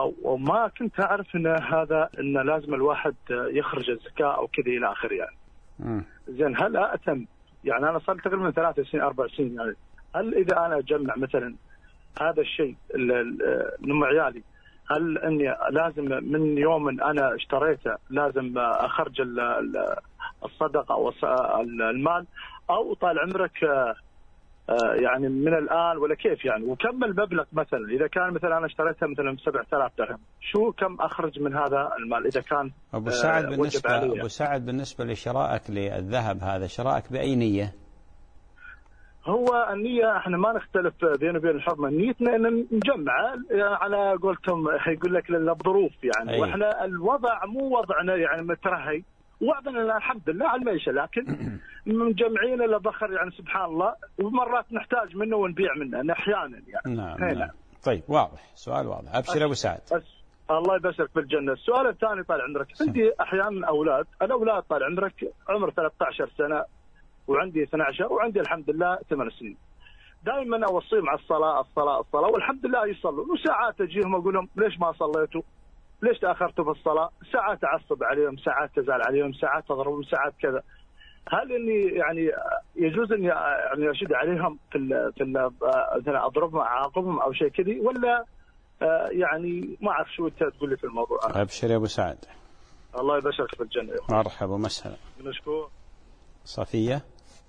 وما كنت أعرف أن هذا أن لازم الواحد يخرج الزكاة أو كذا إلى آخره يعني. زين هل أأتم يعني أنا صار تقريبا ثلاث سنين أربع سنين يعني هل إذا أنا أجمع مثلا هذا الشيء من عيالي هل أني لازم من يوم أنا اشتريته لازم أخرج الصدقة أو المال أو طال عمرك يعني من الآن ولا كيف يعني وكم المبلغ مثلا إذا كان مثلا أنا اشتريتها مثلا بسبعة آلاف درهم شو كم أخرج من هذا المال إذا كان أبو سعد بالنسبة أبو سعد بالنسبة لشرائك للذهب هذا شرائك بأي نية؟ هو النية احنا ما نختلف بينه وبين الحرمة نيتنا ان نجمع على قولتهم يقول لك للظروف يعني أيه. واحنا الوضع مو وضعنا يعني مترهي وضعنا الحمد لله على المعيشة لكن مجمعين له ضخر يعني سبحان الله ومرات نحتاج منه ونبيع منه احيانا يعني. نعم, نعم. طيب واضح سؤال واضح. ابشر ابو سعد. الله يبشرك بالجنة. السؤال الثاني طال عمرك عندي احيانا اولاد الاولاد طال عمرك عمر ثلاثة عشر سنة وعندي اثني عشر وعندي الحمد لله ثمان سنين. دائما اوصيهم على الصلاه الصلاه الصلاه والحمد لله يصلون وساعات اجيهم اقول لهم ليش ما صليتوا؟ ليش تاخرتوا في الصلاه؟ ساعات اعصب عليهم، ساعات تزعل عليهم، ساعات اضربهم، ساعات كذا. هل اني يعني يجوز اني يعني اشد عليهم في ال في ال مثلا اضربهم اعاقبهم او شيء كذي ولا يعني ما اعرف شو انت تقول لي في الموضوع؟ ابشر يا ابو سعد. الله يبشرك في الجنه. مرحبا ومسهلا. نشكر. صفيه.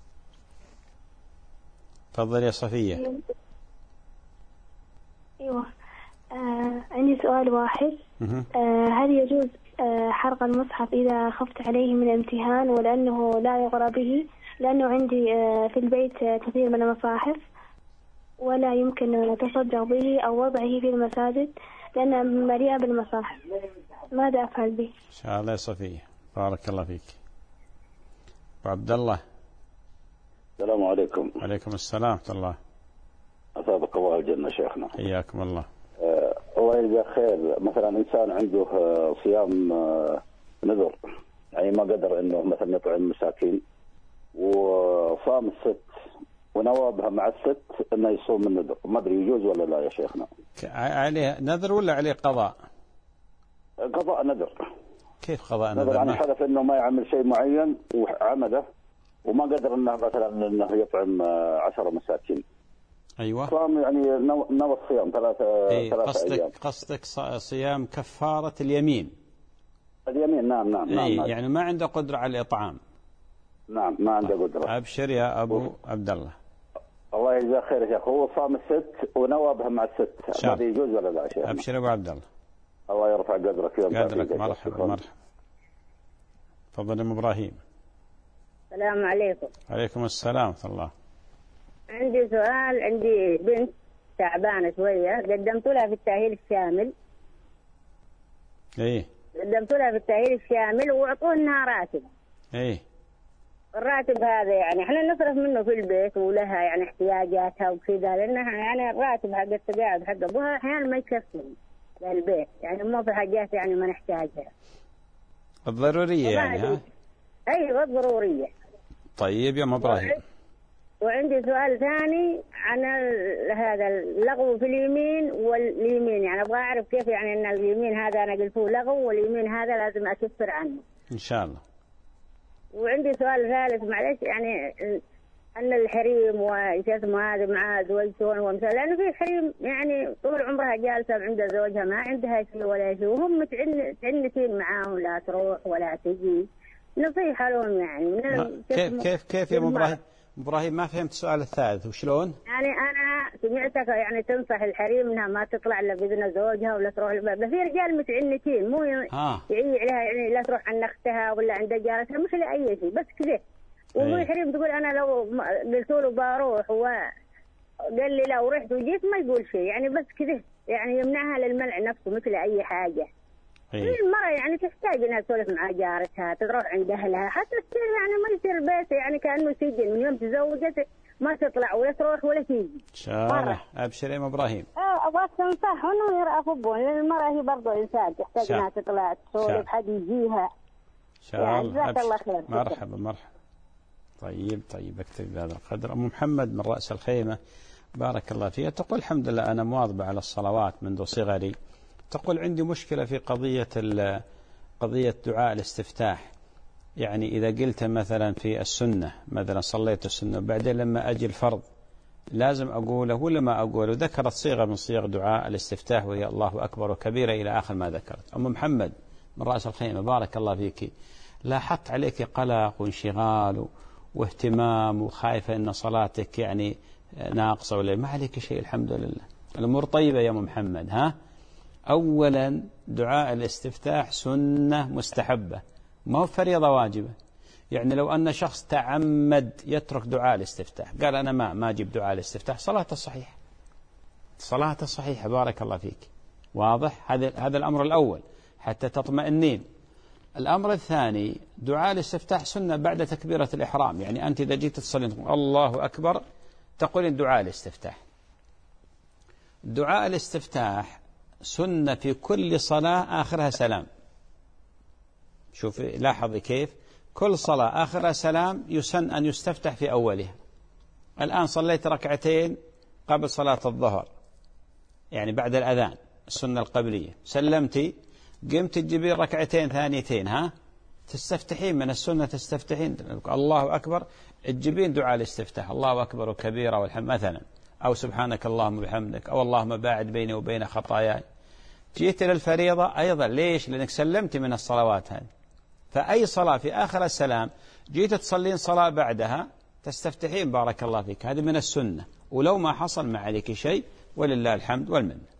تفضل يا صفية. ايوه آه عندي سؤال واحد. آه هل يجوز آه حرق المصحف إذا خفت عليه من الامتحان ولأنه لا يقرأ به لأنه عندي آه في البيت كثير من المصاحف ولا يمكن تصدق به أو وضعه في المساجد لأنها مليئة بالمصاحف ماذا أفعل به؟ إن شاء الله يا صفية بارك الله فيك. وعبد الله. السلام عليكم. وعليكم السلام ورحمة الله. أثابك الله الجنة شيخنا. حياكم الله. آه الله يجزاك خير. مثلا إنسان عنده آه صيام آه نذر يعني ما قدر إنه مثلا يطعم مساكين وصام الست ونوابها مع الست إنه يصوم النذر ما أدري يجوز ولا لا يا شيخنا؟ عليه نذر ولا عليه قضاء؟ قضاء نذر. كيف قضاء نذر؟ نذر يعني حلف إنه ما يعمل شيء معين وعمده وما قدر انه مثلا انه يطعم عشرة مساكين. ايوه. صام يعني نوى الصيام ثلاثة ايه ثلاثة قصدك ايام. قصدك صيام كفارة اليمين. اليمين نعم نعم ايه نعم. يعني ما عنده قدرة على الإطعام. نعم ما عنده قدرة. ابشر يا ابو و... عبد الله. الله يجزاه خير يا شيخ. هو صام الست ونوى بها مع الست هذا يجوز ولا لا يا شيخ؟ ابشر يا ابو عبد الله. الله يرفع قدرك يوم قدرك. مرحبا مرحبا. تفضل ام ابراهيم. السلام عليكم. عليكم السلام ورحمة الله. عندي سؤال. عندي بنت تعبانة شوية قدمت لها في التأهيل الشامل. ايه قدمت لها في التأهيل الشامل وعطونا راتب. ايه الراتب هذا يعني احنا نصرف منه في البيت ولها يعني احتياجاتها وكذا لانها يعني الراتب حق التقاعد حق ابوها احيانا ما يكفي للبيت يعني مو في حاجات يعني ما نحتاجها. الضرورية يعني ها؟ ايوه الضرورية. طيب يا ام ابراهيم. وعندي سؤال ثاني عن هذا اللغو في اليمين واليمين يعني ابغى اعرف كيف يعني ان اليمين هذا انا قلته لغو واليمين هذا لازم اكفر عنه. ان شاء الله. وعندي سؤال ثالث معلش يعني ان الحريم وش اسمه هذا مع زوجته ومثلا لانه في حريم يعني طول عمرها جالسه عند زوجها ما عندها شيء ولا شيء وهم متعنتين معاهم لا تروح ولا تجي. نصيحة لهم يعني من كيف كيف كيف يا ابو ابراهيم؟ ابراهيم ما فهمت السؤال الثالث وشلون؟ يعني انا سمعتك يعني تنصح الحريم انها ما تطلع الا باذن زوجها ولا تروح الباب. في رجال متعنتين مو يعي عليها يعني لا تروح عند اختها ولا عند جارتها مش لاي شيء بس كذا. وهو الحريم تقول انا لو قلت له بروح وقال لي لو رحت وجيت ما يقول شيء يعني بس كذا يعني يمنعها للمنع نفسه مثل اي حاجه. إيه؟ المرأة يعني تحتاج انها تسولف مع جارتها تروح عند اهلها حتى تصير يعني ما يصير بيت يعني كانه سجن من يوم تزوجت ما تطلع ولا تروح ولا تيجي. ان شاء الله. ابشر يا ام ابراهيم. اه ابغاك تنصحهم انه يرافقون لان المرأة هي برضه انسان تحتاج انها تطلع تسولف حد يجيها. ان شاء الله. جزاك الله خير. مرحبا مرحبا. طيب طيب اكتفي بهذا القدر. ام محمد من رأس الخيمة بارك الله فيها تقول الحمد لله انا مواظبة على الصلوات منذ صغري. تقول عندي مشكلة في قضية قضية دعاء الاستفتاح يعني إذا قلت مثلا في السنة مثلا صليت السنة بعدين لما أجي الفرض لازم أقوله ولا ما أقوله؟ ذكرت صيغة من صيغ دعاء الاستفتاح وهي الله أكبر وكبيرة إلى آخر ما ذكرت. أم محمد من رأس الخيمة بارك الله فيك، لاحظت عليك قلق وانشغال واهتمام وخايفة أن صلاتك يعني ناقصة ولا ما عليك شيء، الحمد لله الأمور طيبة يا أم محمد. ها أولا دعاء الاستفتاح سنة مستحبة ما هو فريضة واجبة. يعني لو أن شخص تعمد يترك دعاء الاستفتاح قال أنا ما ما أجيب دعاء الاستفتاح صلاته صحيحة، صلاته صحيحة بارك الله فيك. واضح؟ هذا هذا الأمر الأول حتى تطمئنين. الأمر الثاني دعاء الاستفتاح سنة بعد تكبيرة الإحرام. يعني أنت إذا جيت تصلي الله أكبر تقولين دعاء الاستفتاح. دعاء الاستفتاح سنة في كل صلاة آخرها سلام. شوف لاحظي كيف كل صلاة آخرها سلام يسن أن يستفتح في أولها. الآن صليت ركعتين قبل صلاة الظهر يعني بعد الأذان السنة القبلية، سلمتي قمت تجيبين ركعتين ثانيتين ها تستفتحين من السنة، تستفتحين الله أكبر تجيبين دعاء الاستفتاح الله أكبر وكبيرة والحمد مثلا، أو سبحانك اللهم وبحمدك، أو اللهم باعد بيني وبين خطاياي. جيت إلى الفريضة أيضا ليش؟ لأنك سلمت من الصلوات هذه. فأي صلاة في آخر السلام جيت تصلين صلاة بعدها تستفتحين بارك الله فيك، هذه من السنة ولو ما حصل ما عليك شيء ولله الحمد والمنة.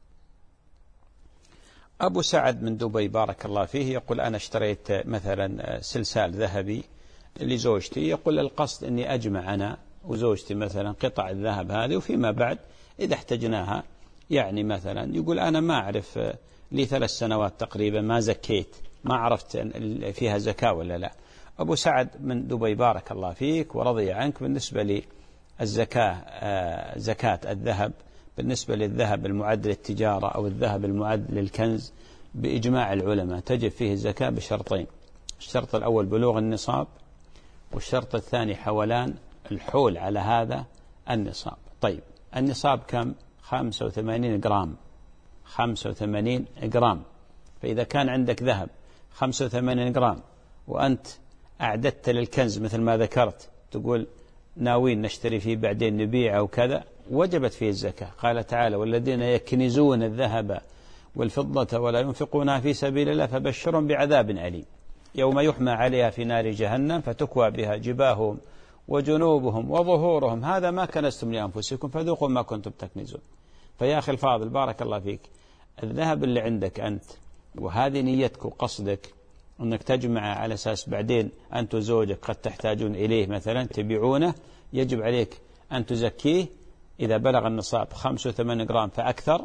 أبو سعد من دبي بارك الله فيه يقول أنا اشتريت مثلا سلسال ذهبي لزوجتي، يقول القصد أني أجمع أنا وزوجتي مثلا قطع الذهب هذه وفيما بعد إذا احتجناها يعني مثلا يقول أنا ما أعرف لي ثلاث سنوات تقريبا ما زكيت ما عرفت فيها زكاة ولا لا. أبو سعد من دبي بارك الله فيك ورضي عنك، بالنسبة للزكاة زكاة الذهب بالنسبة للذهب المعد للتجارة أو الذهب المعد للكنز بإجماع العلماء تجب فيه الزكاة بشرطين. الشرط الأول بلوغ النصاب، والشرط الثاني حولان الحول على هذا النصاب. طيب النصاب كم؟ خمسة وثمانين جرام، خمسة وثمانين جرام. فإذا كان عندك ذهب خمسة وثمانين جرام وأنت أعددت للكنز مثل ما ذكرت تقول ناوين نشتري فيه بعدين نبيعه وكذا وجبت فيه الزكاة. قال تعالى والذين يكنزون الذهب والفضة ولا ينفقونها في سبيل الله فبشرهم بعذاب أليم يوم يحمى عليها في نار جهنم فتكوى بها جباههم وجنوبهم وظهورهم هذا ما كنزتم لأنفسكم فذوقوا ما كنتم تكنزون. فيا أخي الفاضل بارك الله فيك، الذهب اللي عندك أنت وهذه نيتك وقصدك أنك تجمع على أساس بعدين أنت وزوجك قد تحتاجون إليه مثلا تبيعونه، يجب عليك أن تزكيه إذا بلغ النصاب خمسة وثمانين جرام فأكثر،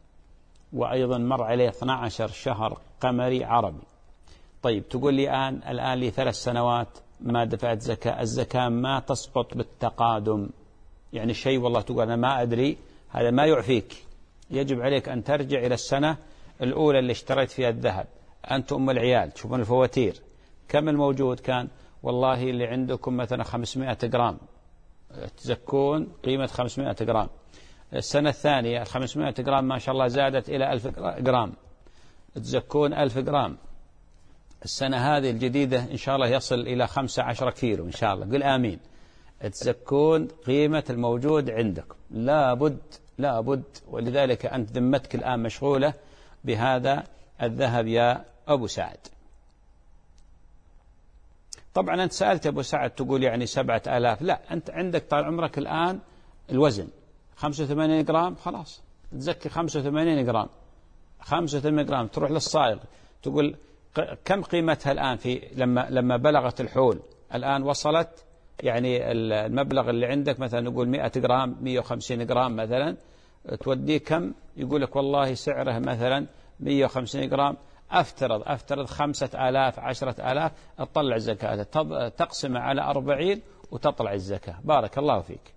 وأيضا مر عليه اثني عشر شهر قمري عربي. طيب تقول لي الآن الآن لي ثلاث سنوات ما دفعت زكاة، الزكاة ما تسقط بالتقادم. يعني شيء والله تقول أنا ما أدري، هذا ما يعفيك، يجب عليك أن ترجع إلى السنة الأولى اللي اشتريت فيها الذهب. أنت أم العيال تشوفون الفواتير كم الموجود كان، والله اللي عندكم مثلا خمسمائة جرام تزكون قيمة خمسمائة جرام. السنة الثانية خمسمائة جرام ما شاء الله زادت إلى ألف جرام تزكون ألف جرام. السنة هذه الجديدة إن شاء الله يصل إلى خمسة عشر كيلو إن شاء الله، قل آمين. تزكون قيمة الموجود عندكم لا بد لا بد. ولذلك أنت ذمتك الآن مشغولة بهذا الذهب يا أبو سعد. طبعا أنت سألت أبو سعد تقول يعني سبعة آلاف، لا أنت عندك طال عمرك الآن الوزن خمسة وثمانين جرام خلاص تزكي خمسة وثمانين جرام، خمسة وثمانين جرام تروح للصائغ تقول كم قيمتها الآن في لما لما بلغت الحول الآن وصلت يعني المبلغ اللي عندك مثلا نقول مئة جرام مئة وخمسين جرام مثلا توديه كم؟ يقول لك والله سعره مثلا مئة وخمسين جرام، أفترض أفترض خمسة آلاف عشرة آلاف تطلع الزكاة تقسم على أربعين وتطلع الزكاة. بارك الله فيك.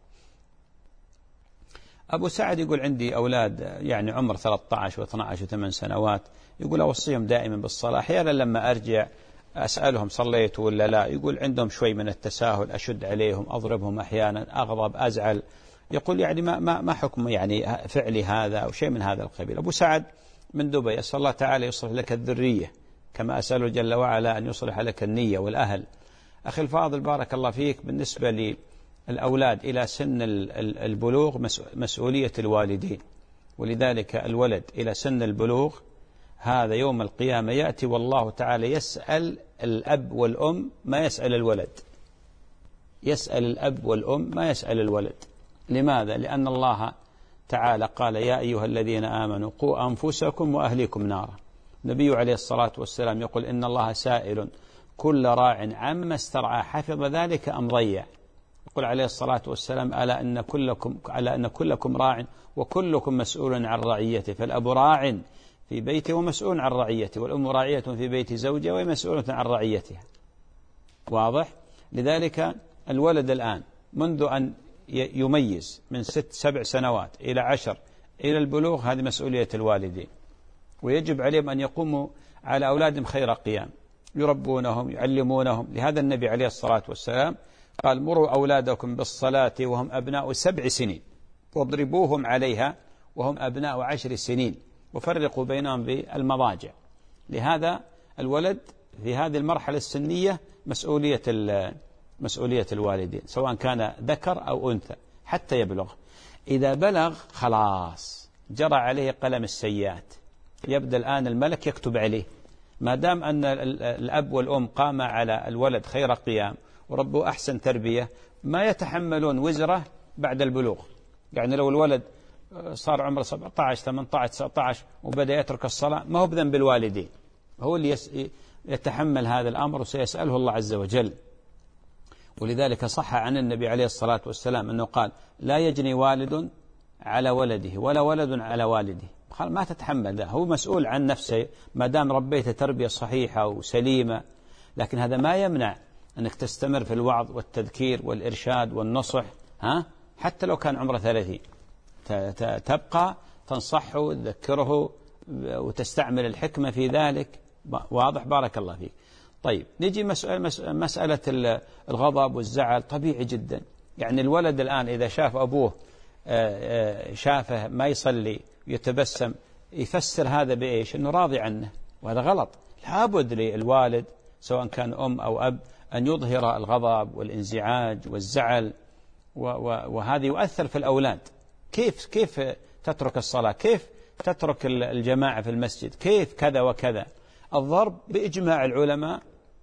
أبو سعد يقول عندي أولاد يعني عمر ثلاثة عشر واثنى عشر وثمان سنوات، يقول أوصيهم دائما بالصلاة، أحيانا لما أرجع أسألهم صليت ولا لا، يقول عندهم شوي من التساهل، أشد عليهم أضربهم أحيانا أغضب أزعل، يقول يعني ما ما ما حكم يعني فعلي هذا أو شيء من هذا القبيل. أبو سعد من دبي أسأل الله تعالى يصلح لك الذرية كما أسأله جل وعلا أن يصلح لك النية والأهل. أخي الفاضل بارك الله فيك، بالنسبة للأولاد إلى سن البلوغ مسؤولية الوالدين، ولذلك الولد إلى سن البلوغ هذا يوم القيامة يأتي والله تعالى يسأل الأب والأم ما يسأل الولد، يسأل الأب والأم ما يسأل الولد. لماذا؟ لأن الله تعالى قال يا أيها الذين آمنوا قوا أنفسكم وأهليكم نارا. النبي عليه الصلاة والسلام يقول إن الله سائل كل راع عما استرعى حفظ ذلك أم ضيع. يقول عليه الصلاة والسلام ألا إن كلكم ألا إن كلكم راع وكلكم مسؤول عن رعيته، فالأب راع في بيته ومسؤول عن رعيته، والأم راعية في بيت زوجها ومسؤولة عن رعيتها. واضح؟ لذلك الولد الآن منذ أن يميز من ست سبع سنوات إلى عشر إلى البلوغ هذه مسؤولية الوالدين، ويجب عليهم أن يقوموا على أولادهم خير قيام، يربونهم يعلمونهم. لهذا النبي عليه الصلاة والسلام قال مروا أولادكم بالصلاة وهم أبناء سبع سنين واضربوهم عليها وهم أبناء عشر سنين وفرقوا بينهم بالمضاجع. لهذا الولد في هذه المرحلة السنية مسؤولية مسؤولية الوالدين سواء كان ذكر أو أنثى حتى يبلغ. إذا بلغ خلاص جرى عليه قلم السيئات، يبدأ الآن الملك يكتب عليه. ما دام أن الأب والأم قام على الولد خير قيام وربوا أحسن تربية ما يتحملون وزره بعد البلوغ. يعني لو الولد صار عمره سبعة عشر ثمانية عشر تسعة عشر وبدأ يترك الصلاة ما هو بذنب الوالدين، هو اللي يتحمل هذا الأمر وسيسأله الله عز وجل. ولذلك صح عن النبي عليه الصلاة والسلام أنه قال لا يجني والد على ولده ولا ولد على والده. ما تتحمل ده، هو مسؤول عن نفسه ما دام ربيته تربية صحيحة وسليمة. لكن هذا ما يمنع أنك تستمر في الوعظ والتذكير والإرشاد والنصح، ها حتى لو كان عمره ثلاثين تبقى تنصحه تذكره وتستعمل الحكمة في ذلك. واضح؟ بارك الله فيك. طيب نجي مسألة, مسألة الغضب والزعل. طبيعي جدا، يعني الولد الآن إذا شاف أبوه شافه ما يصلي يتبسم يفسر هذا بإيش؟ أنه راضي عنه، وهذا غلط. لابد للوالد سواء كان أم أو أب أن يظهر الغضب والانزعاج والزعل، وهذا يؤثر في الأولاد. كيف كيف تترك الصلاة، كيف تترك الجماعة في المسجد، كيف كذا وكذا. الضرب بإجماع العلماء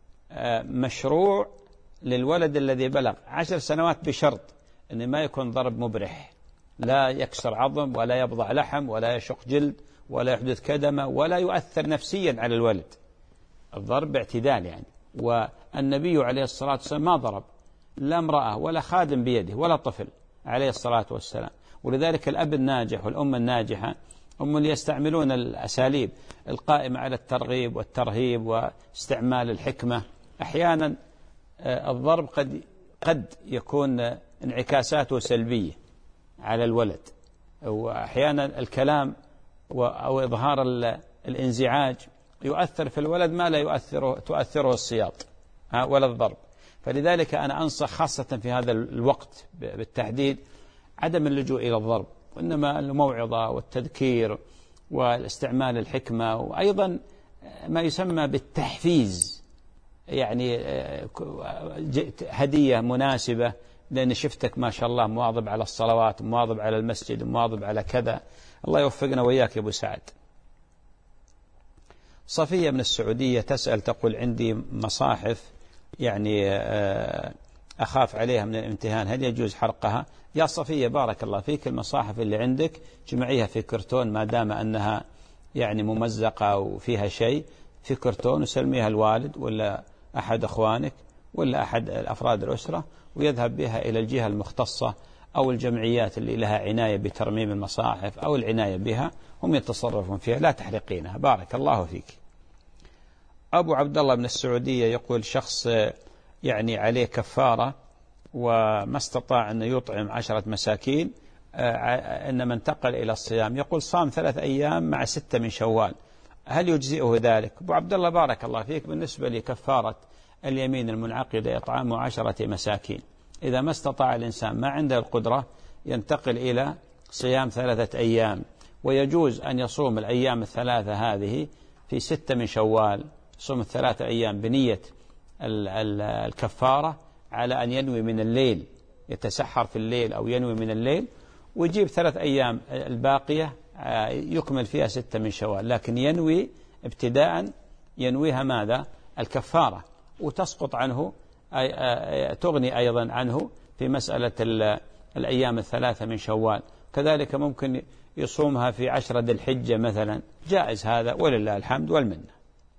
مشروع للولد الذي بلغ عشر سنوات بشرط أن ما يكون ضرب مبرح، لا يكسر عظم ولا يبضع لحم ولا يشق جلد ولا يحدث كدمة ولا يؤثر نفسيا على الولد. الضرب باعتدال يعني. والنبي عليه الصلاة والسلام ما ضرب لا امرأة ولا خادم بيده ولا طفل عليه الصلاة والسلام. ولذلك الأب الناجح والأم الناجحة هم اللي يستعملون الأساليب القائمة على الترغيب والترهيب واستعمال الحكمة. أحيانا الضرب قد قد يكون انعكاساته سلبية على الولد، وأحيانا الكلام أو إظهار الانزعاج يؤثر في الولد ما لا يؤثره تؤثره السياط ولا الضرب. فلذلك أنا أنصح خاصة في هذا الوقت بالتحديد عدم اللجوء إلى الضرب، وإنما الموعظة والتذكير والاستعمال الحكمة، وأيضا ما يسمى بالتحفيز، يعني هدية مناسبة لأن شفتك ما شاء الله مواظب على الصلوات مواظب على المسجد مواظب على كذا. الله يوفقنا وإياك يا أبو سعد. صفية من السعودية تسأل تقول عندي مصاحف يعني أخاف عليها من الامتهان، هل يجوز حرقها؟ يا صفية بارك الله فيك، المصاحف اللي عندك جمعيها في كرتون ما دام أنها يعني ممزقة وفيها شيء في كرتون، وسلميها الوالد ولا أحد أخوانك ولا أحد أفراد الأسرة ويذهب بها إلى الجهة المختصة أو الجمعيات اللي لها عناية بترميم المصاحف أو العناية بها، هم يتصرفون فيها، لا تحرقينها. بارك الله فيك. أبو عبد الله من السعودية يقول شخص يعني عليه كفارة وما استطاع أن يطعم عشرة مساكين، إنما انتقل إلى الصيام، يقول صام ثلاث أيام مع ستة من شوال، هل يجزئه ذلك؟ أبو عبد الله بارك الله فيك، بالنسبة لكفارة اليمين المنعقدة إطعام عشرة مساكين، إذا ما استطاع الإنسان ما عنده القدرة ينتقل إلى صيام ثلاثة أيام، ويجوز أن يصوم الأيام الثلاثة هذه في ستة من شوال يصوم الثلاثة أيام بنية الكفارة على أن ينوي من الليل، يتسحر في الليل أو ينوي من الليل، ويجيب ثلاث أيام الباقية يكمل فيها ستة من شوال، لكن ينوي ابتداء ينويها ماذا؟ الكفارة، وتسقط عنه، تغني أيضا عنه في مسألة الأيام الثلاثة من شوال. كذلك ممكن يصومها في عشرة ذي الحجة مثلا، جائز هذا ولله الحمد والمنة.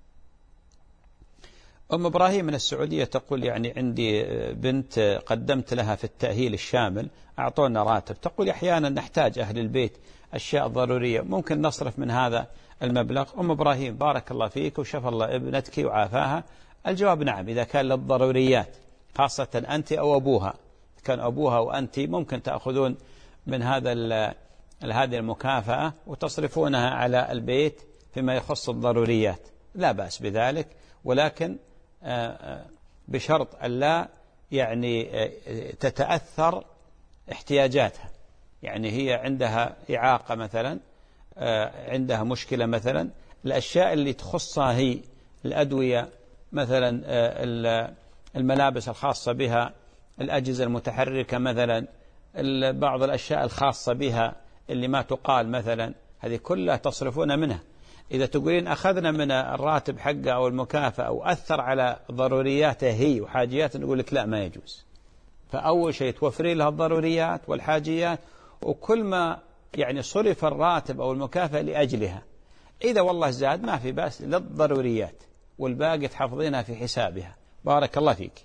أم إبراهيم من السعودية تقول يعني عندي بنت قدمت لها في التأهيل الشامل، أعطونا راتب، تقول أحيانا نحتاج أهل البيت أشياء ضرورية، ممكن نصرف من هذا المبلغ؟ أم إبراهيم بارك الله فيك وشفى الله ابنتك وعافاها. الجواب نعم، إذا كان للضروريات، خاصة أنت أو أبوها، كان أبوها وأنت ممكن تأخذون من هذا هذه المكافأة وتصرفونها على البيت فيما يخص الضروريات، لا بأس بذلك، ولكن بشرط ألا يعني تتأثر احتياجاتها. يعني هي عندها إعاقة مثلا، عندها مشكلة مثلا، الأشياء اللي تخصها هي الأدوية مثلا، الملابس الخاصة بها، الأجهزة المتحركة مثلا، بعض الأشياء الخاصة بها اللي ما تقال مثلا، هذه كلها تصرفون منها. إذا تقولين أخذنا من الراتب حقه أو المكافأة وأثر على ضرورياته هي وحاجيات، نقول لك لا، ما يجوز. فأول شيء توفري لها الضروريات والحاجيات، وكل ما يعني صرف الراتب أو المكافأة لأجلها. إذا والله زاد ما في بأس للضروريات، والباقي تحفظينها في حسابها. بارك الله فيك.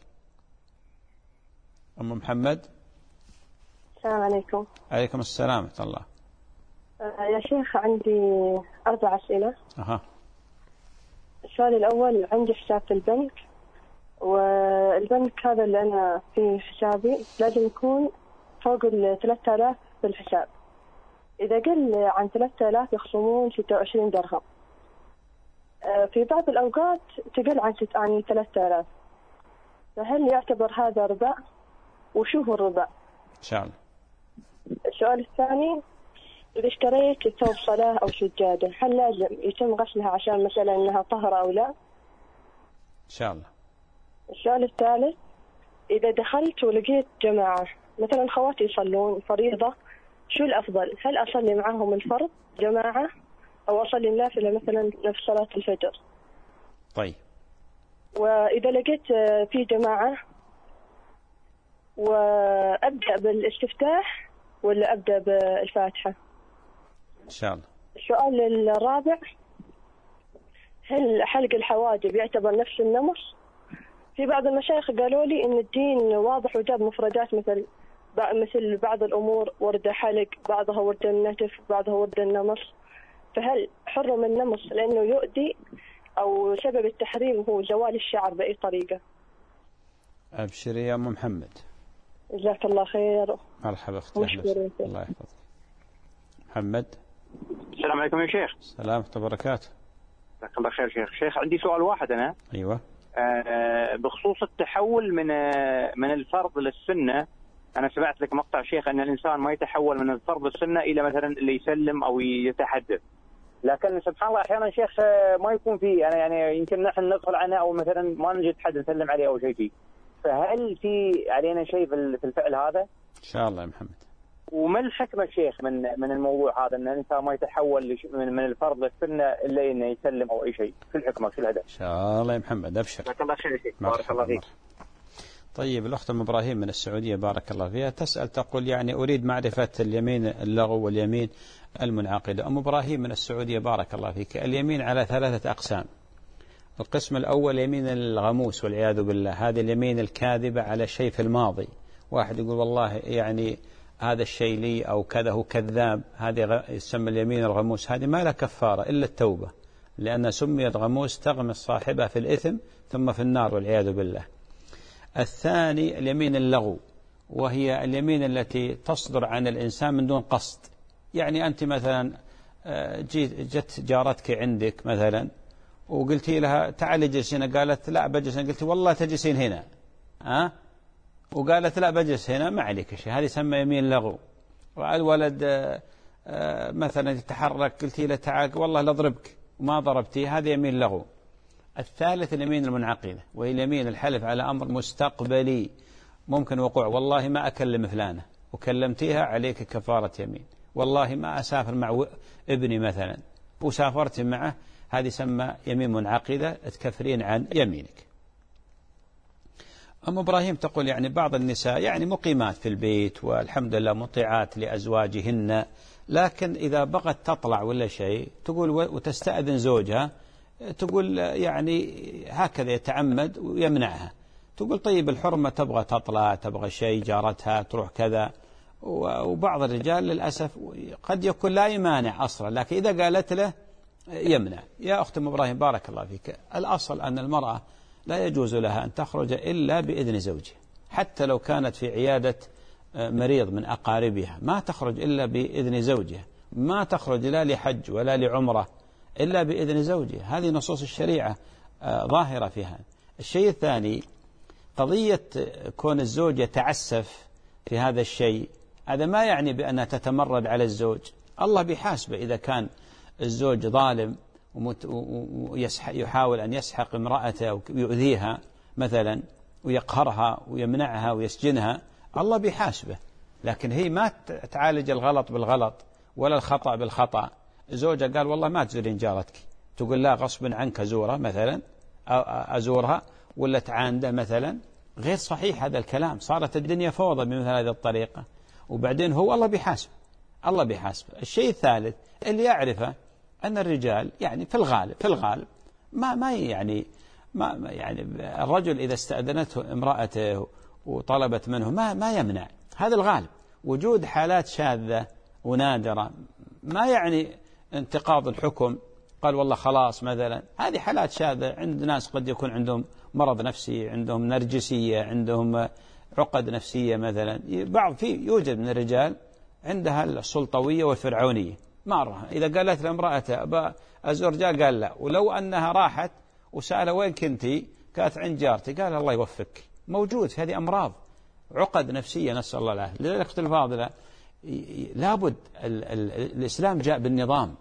أم محمد. السلام عليكم. عليكم السلام ورحمة الله. يا شيخ عندي أربع أسئلة. أها. السؤال الأول، عندي حساب في البنك، والبنك هذا اللي أنا فيه حسابي لازم يكون فوق ال ثلاثة آلاف في الحساب. إذا قل عن ثلاثة آلاف يخصمون ستة وعشرين درهم. في بعض الأوقات تقل عن ست عن ثلاثة آلاف. فهل يعتبر هذا ربا؟ وشو هو الربا؟ إن شاء الله. السؤال الثاني، إذا اشتريت ثوب صلاة أو سجادة، هل لازم يتم غسلها عشان مثلا أنها طهرة أو لا؟ إن شاء الله. السؤال الثالث، إذا دخلت ولقيت جماعة مثلا خواتي يصلون فريضة، شو الأفضل؟ هل أصلي معهم الفرض جماعة أو أصلي النافلة مثلا نفس صلاة الفجر؟ طيب. وإذا لقيت في جماعة وأبدأ بالاستفتاح ولا أبدأ بالفاتحة؟ إن شاء الله. السؤال الرابع، هل حلق الحواجب يعتبر نفس النمص؟ في بعض المشايخ قالوا لي إن الدين واضح وجاب مفردات مثل مثل بعض الأمور ورد حلق، بعضها ورد النتف، بعضها ورد النمص، فهل حرم النمص لأنه يؤذي أو سبب التحريم هو زوال الشعر بأي طريقة؟ أبشري يا أم محمد. جزاك الله خير. مرحبا أختي. الله يحفظك. محمد. السلام عليكم يا شيخ. السلام ورحمة الله وبركاته. جزاك الله خير شيخ. شيخ عندي سؤال واحد أنا. أيوة. آه بخصوص التحول من آه من الفرض للسنة. أنا سمعت لك مقطع شيخ أن الإنسان ما يتحول من الفرض للسنة إلى مثلا اللي يسلم أو يتحدث، لكن سبحان الله أحيانا شيخ ما يكون فيه، أنا يعني يمكن نحن نغفل عنه أو مثلا ما نجد حد نسلم عليه أو شيء فيه، فهل في علينا شيء في الفعل هذا؟ إن شاء الله يا محمد. وما الحكمة شيخ من من الموضوع هذا، أن الإنسان ما يتحول من من الفرض للسنة إلا إنه يسلم أو أي شيء؟ شو الحكمة شو الهدف؟ إن شاء الله يا محمد. أبشر. جزاك الله خير شيخ. بارك الله فيك. طيب، الأخت أم إبراهيم من السعودية بارك الله فيها تسأل تقول يعني أريد معرفة اليمين اللغو واليمين المنعقدة. أم إبراهيم من السعودية بارك الله فيك، اليمين على ثلاثة أقسام. القسم الأول يمين الغموس والعياذ بالله، هذه اليمين الكاذبة على شيء في الماضي، واحد يقول والله يعني هذا الشيء لي أو كذا، هو كذاب، هذه يسمى اليمين الغموس، هذه ما لها كفارة إلا التوبة، لأن سميت غموس تغمس صاحبها في الإثم ثم في النار والعياذ بالله. الثاني اليمين اللغو، وهي اليمين التي تصدر عن الإنسان من دون قصد، يعني أنت مثلا جيت جت جارتك عندك مثلا وقلتي لها تعالي اجلس هنا، قالت لا بجلس هنا، قلت والله تجلسين هنا، ها، وقالت لا بجلس هنا، ما عليك شيء، هذه يسمى يمين لغو. والولد مثلا يتحرك قلتي له تعال والله لضربك وما ضربتي، هذا يمين لغو. الثالث اليمين المنعقدة، وهي اليمين الحلف على أمر مستقبلي ممكن وقوع. والله ما أكلم فلانة وكلمتيها عليك كفارة يمين. والله ما أسافر مع ابني مثلا وسافرت معه، هذه سمى يمين منعقدة تكفرين عن يمينك. أم إبراهيم تقول يعني بعض النساء يعني مقيمات في البيت والحمد لله مطيعات لأزواجهن، لكن إذا بغت تطلع ولا شيء تقول وتستأذن زوجها، تقول يعني هكذا يتعمد ويمنعها. تقول طيب الحرمة تبغى تطلع، تبغى شيء، جارتها تروح كذا. وبعض الرجال للأسف قد يكون لا يمانع أصلا، لكن إذا قالت له يمنع. يا أخت إبراهيم بارك الله فيك، الأصل أن المرأة لا يجوز لها أن تخرج إلا بإذن زوجها، حتى لو كانت في عيادة مريض من أقاربها ما تخرج إلا بإذن زوجها، ما تخرج لا لحج ولا لعمرة إلا بإذن زوجها. هذه نصوص الشريعة ظاهرة فيها. الشيء الثاني قضية كون الزوج يتعسف في هذا الشيء، هذا ما يعني بأنها تتمرد على الزوج. الله بيحاسبه إذا كان الزوج ظالم ويحاول أن يسحق امرأته ويؤذيها مثلا ويقهرها ويمنعها ويسجنها، الله بيحاسبه. لكن هي ما تعالج الغلط بالغلط ولا الخطأ بالخطأ. زوجها قال والله ما تزورين جارتك، تقول لا غصب عنك أزورها مثلا، أزورها ولا تعانده مثلا. غير صحيح هذا الكلام، صارت الدنيا فوضى بمثل هذه الطريقة. وبعدين هو الله بيحاسبه، الله بيحاسبه. الشيء الثالث اللي يعرفه أن الرجال يعني في الغالب في الغالب ما ما يعني ما يعني الرجل إذا استأذنته امرأته وطلبت منه ما ما يمنع، هذا الغالب. وجود حالات شاذة ونادرة ما يعني انتقاض الحكم، قال والله خلاص مثلا. هذه حالات شاذة عند ناس قد يكون عندهم مرض نفسي، عندهم نرجسية، عندهم عقد نفسية مثلا. بعض في يوجد من الرجال عندها السلطوية والفرعونية مرة، إذا قالت لامرأته أبا أزور جار قال لا، ولو أنها راحت وسأله وين كنتي قالت عند جارتي قال الله يوفقك. موجود في هذه أمراض عقد نفسية نسأل الله العافية. لذلك أختي الفاضلة لابد ال ال الإسلام جاء بالنظام،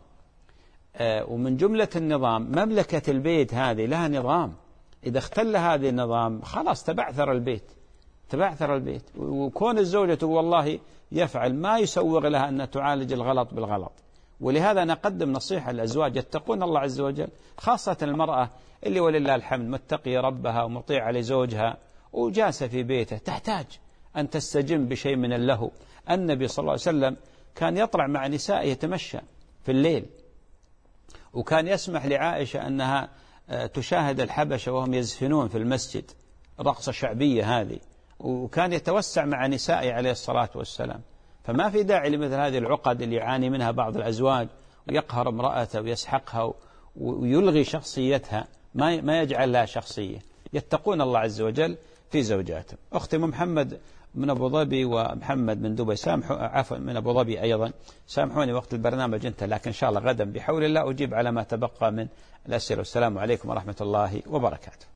ومن جملة النظام مملكة البيت هذه لها نظام. إذا اختل هذا النظام خلاص تبعثر البيت تبعثر البيت. وكون الزوجة والله يفعل ما يسوغ لها أن تعالج الغلط بالغلط. ولهذا نقدم نصيحة للأزواج يتقون الله عز وجل، خاصة المرأة اللي ولله الحمد متقية ربها ومطيعة لزوجها وجالسة في بيته، تحتاج أن تستجم بشيء من اللهو. النبي صلى الله عليه وسلم كان يطلع مع نسائه يتمشى في الليل، وكان يسمح لعائشة أنها تشاهد الحبشة وهم يزفنون في المسجد، رقصة شعبية هذه، وكان يتوسع مع نسائه عليه الصلاة والسلام. فما في داعي لمثل هذه العقد اللي يعاني منها بعض الأزواج، ويقهر امرأته ويسحقها ويلغي شخصيتها، ما ما يجعل لها شخصية. يتقون الله عز وجل في زوجاتهم. أختي محمد من أبو ظبي ومحمد من دبي، سامحوا عفوا من أبو ظبي أيضا، سامحوني وقت البرنامج انتهى، لكن إن شاء الله غدا بحول الله أجيب على ما تبقى من الأسئلة. والسلام عليكم ورحمة الله وبركاته.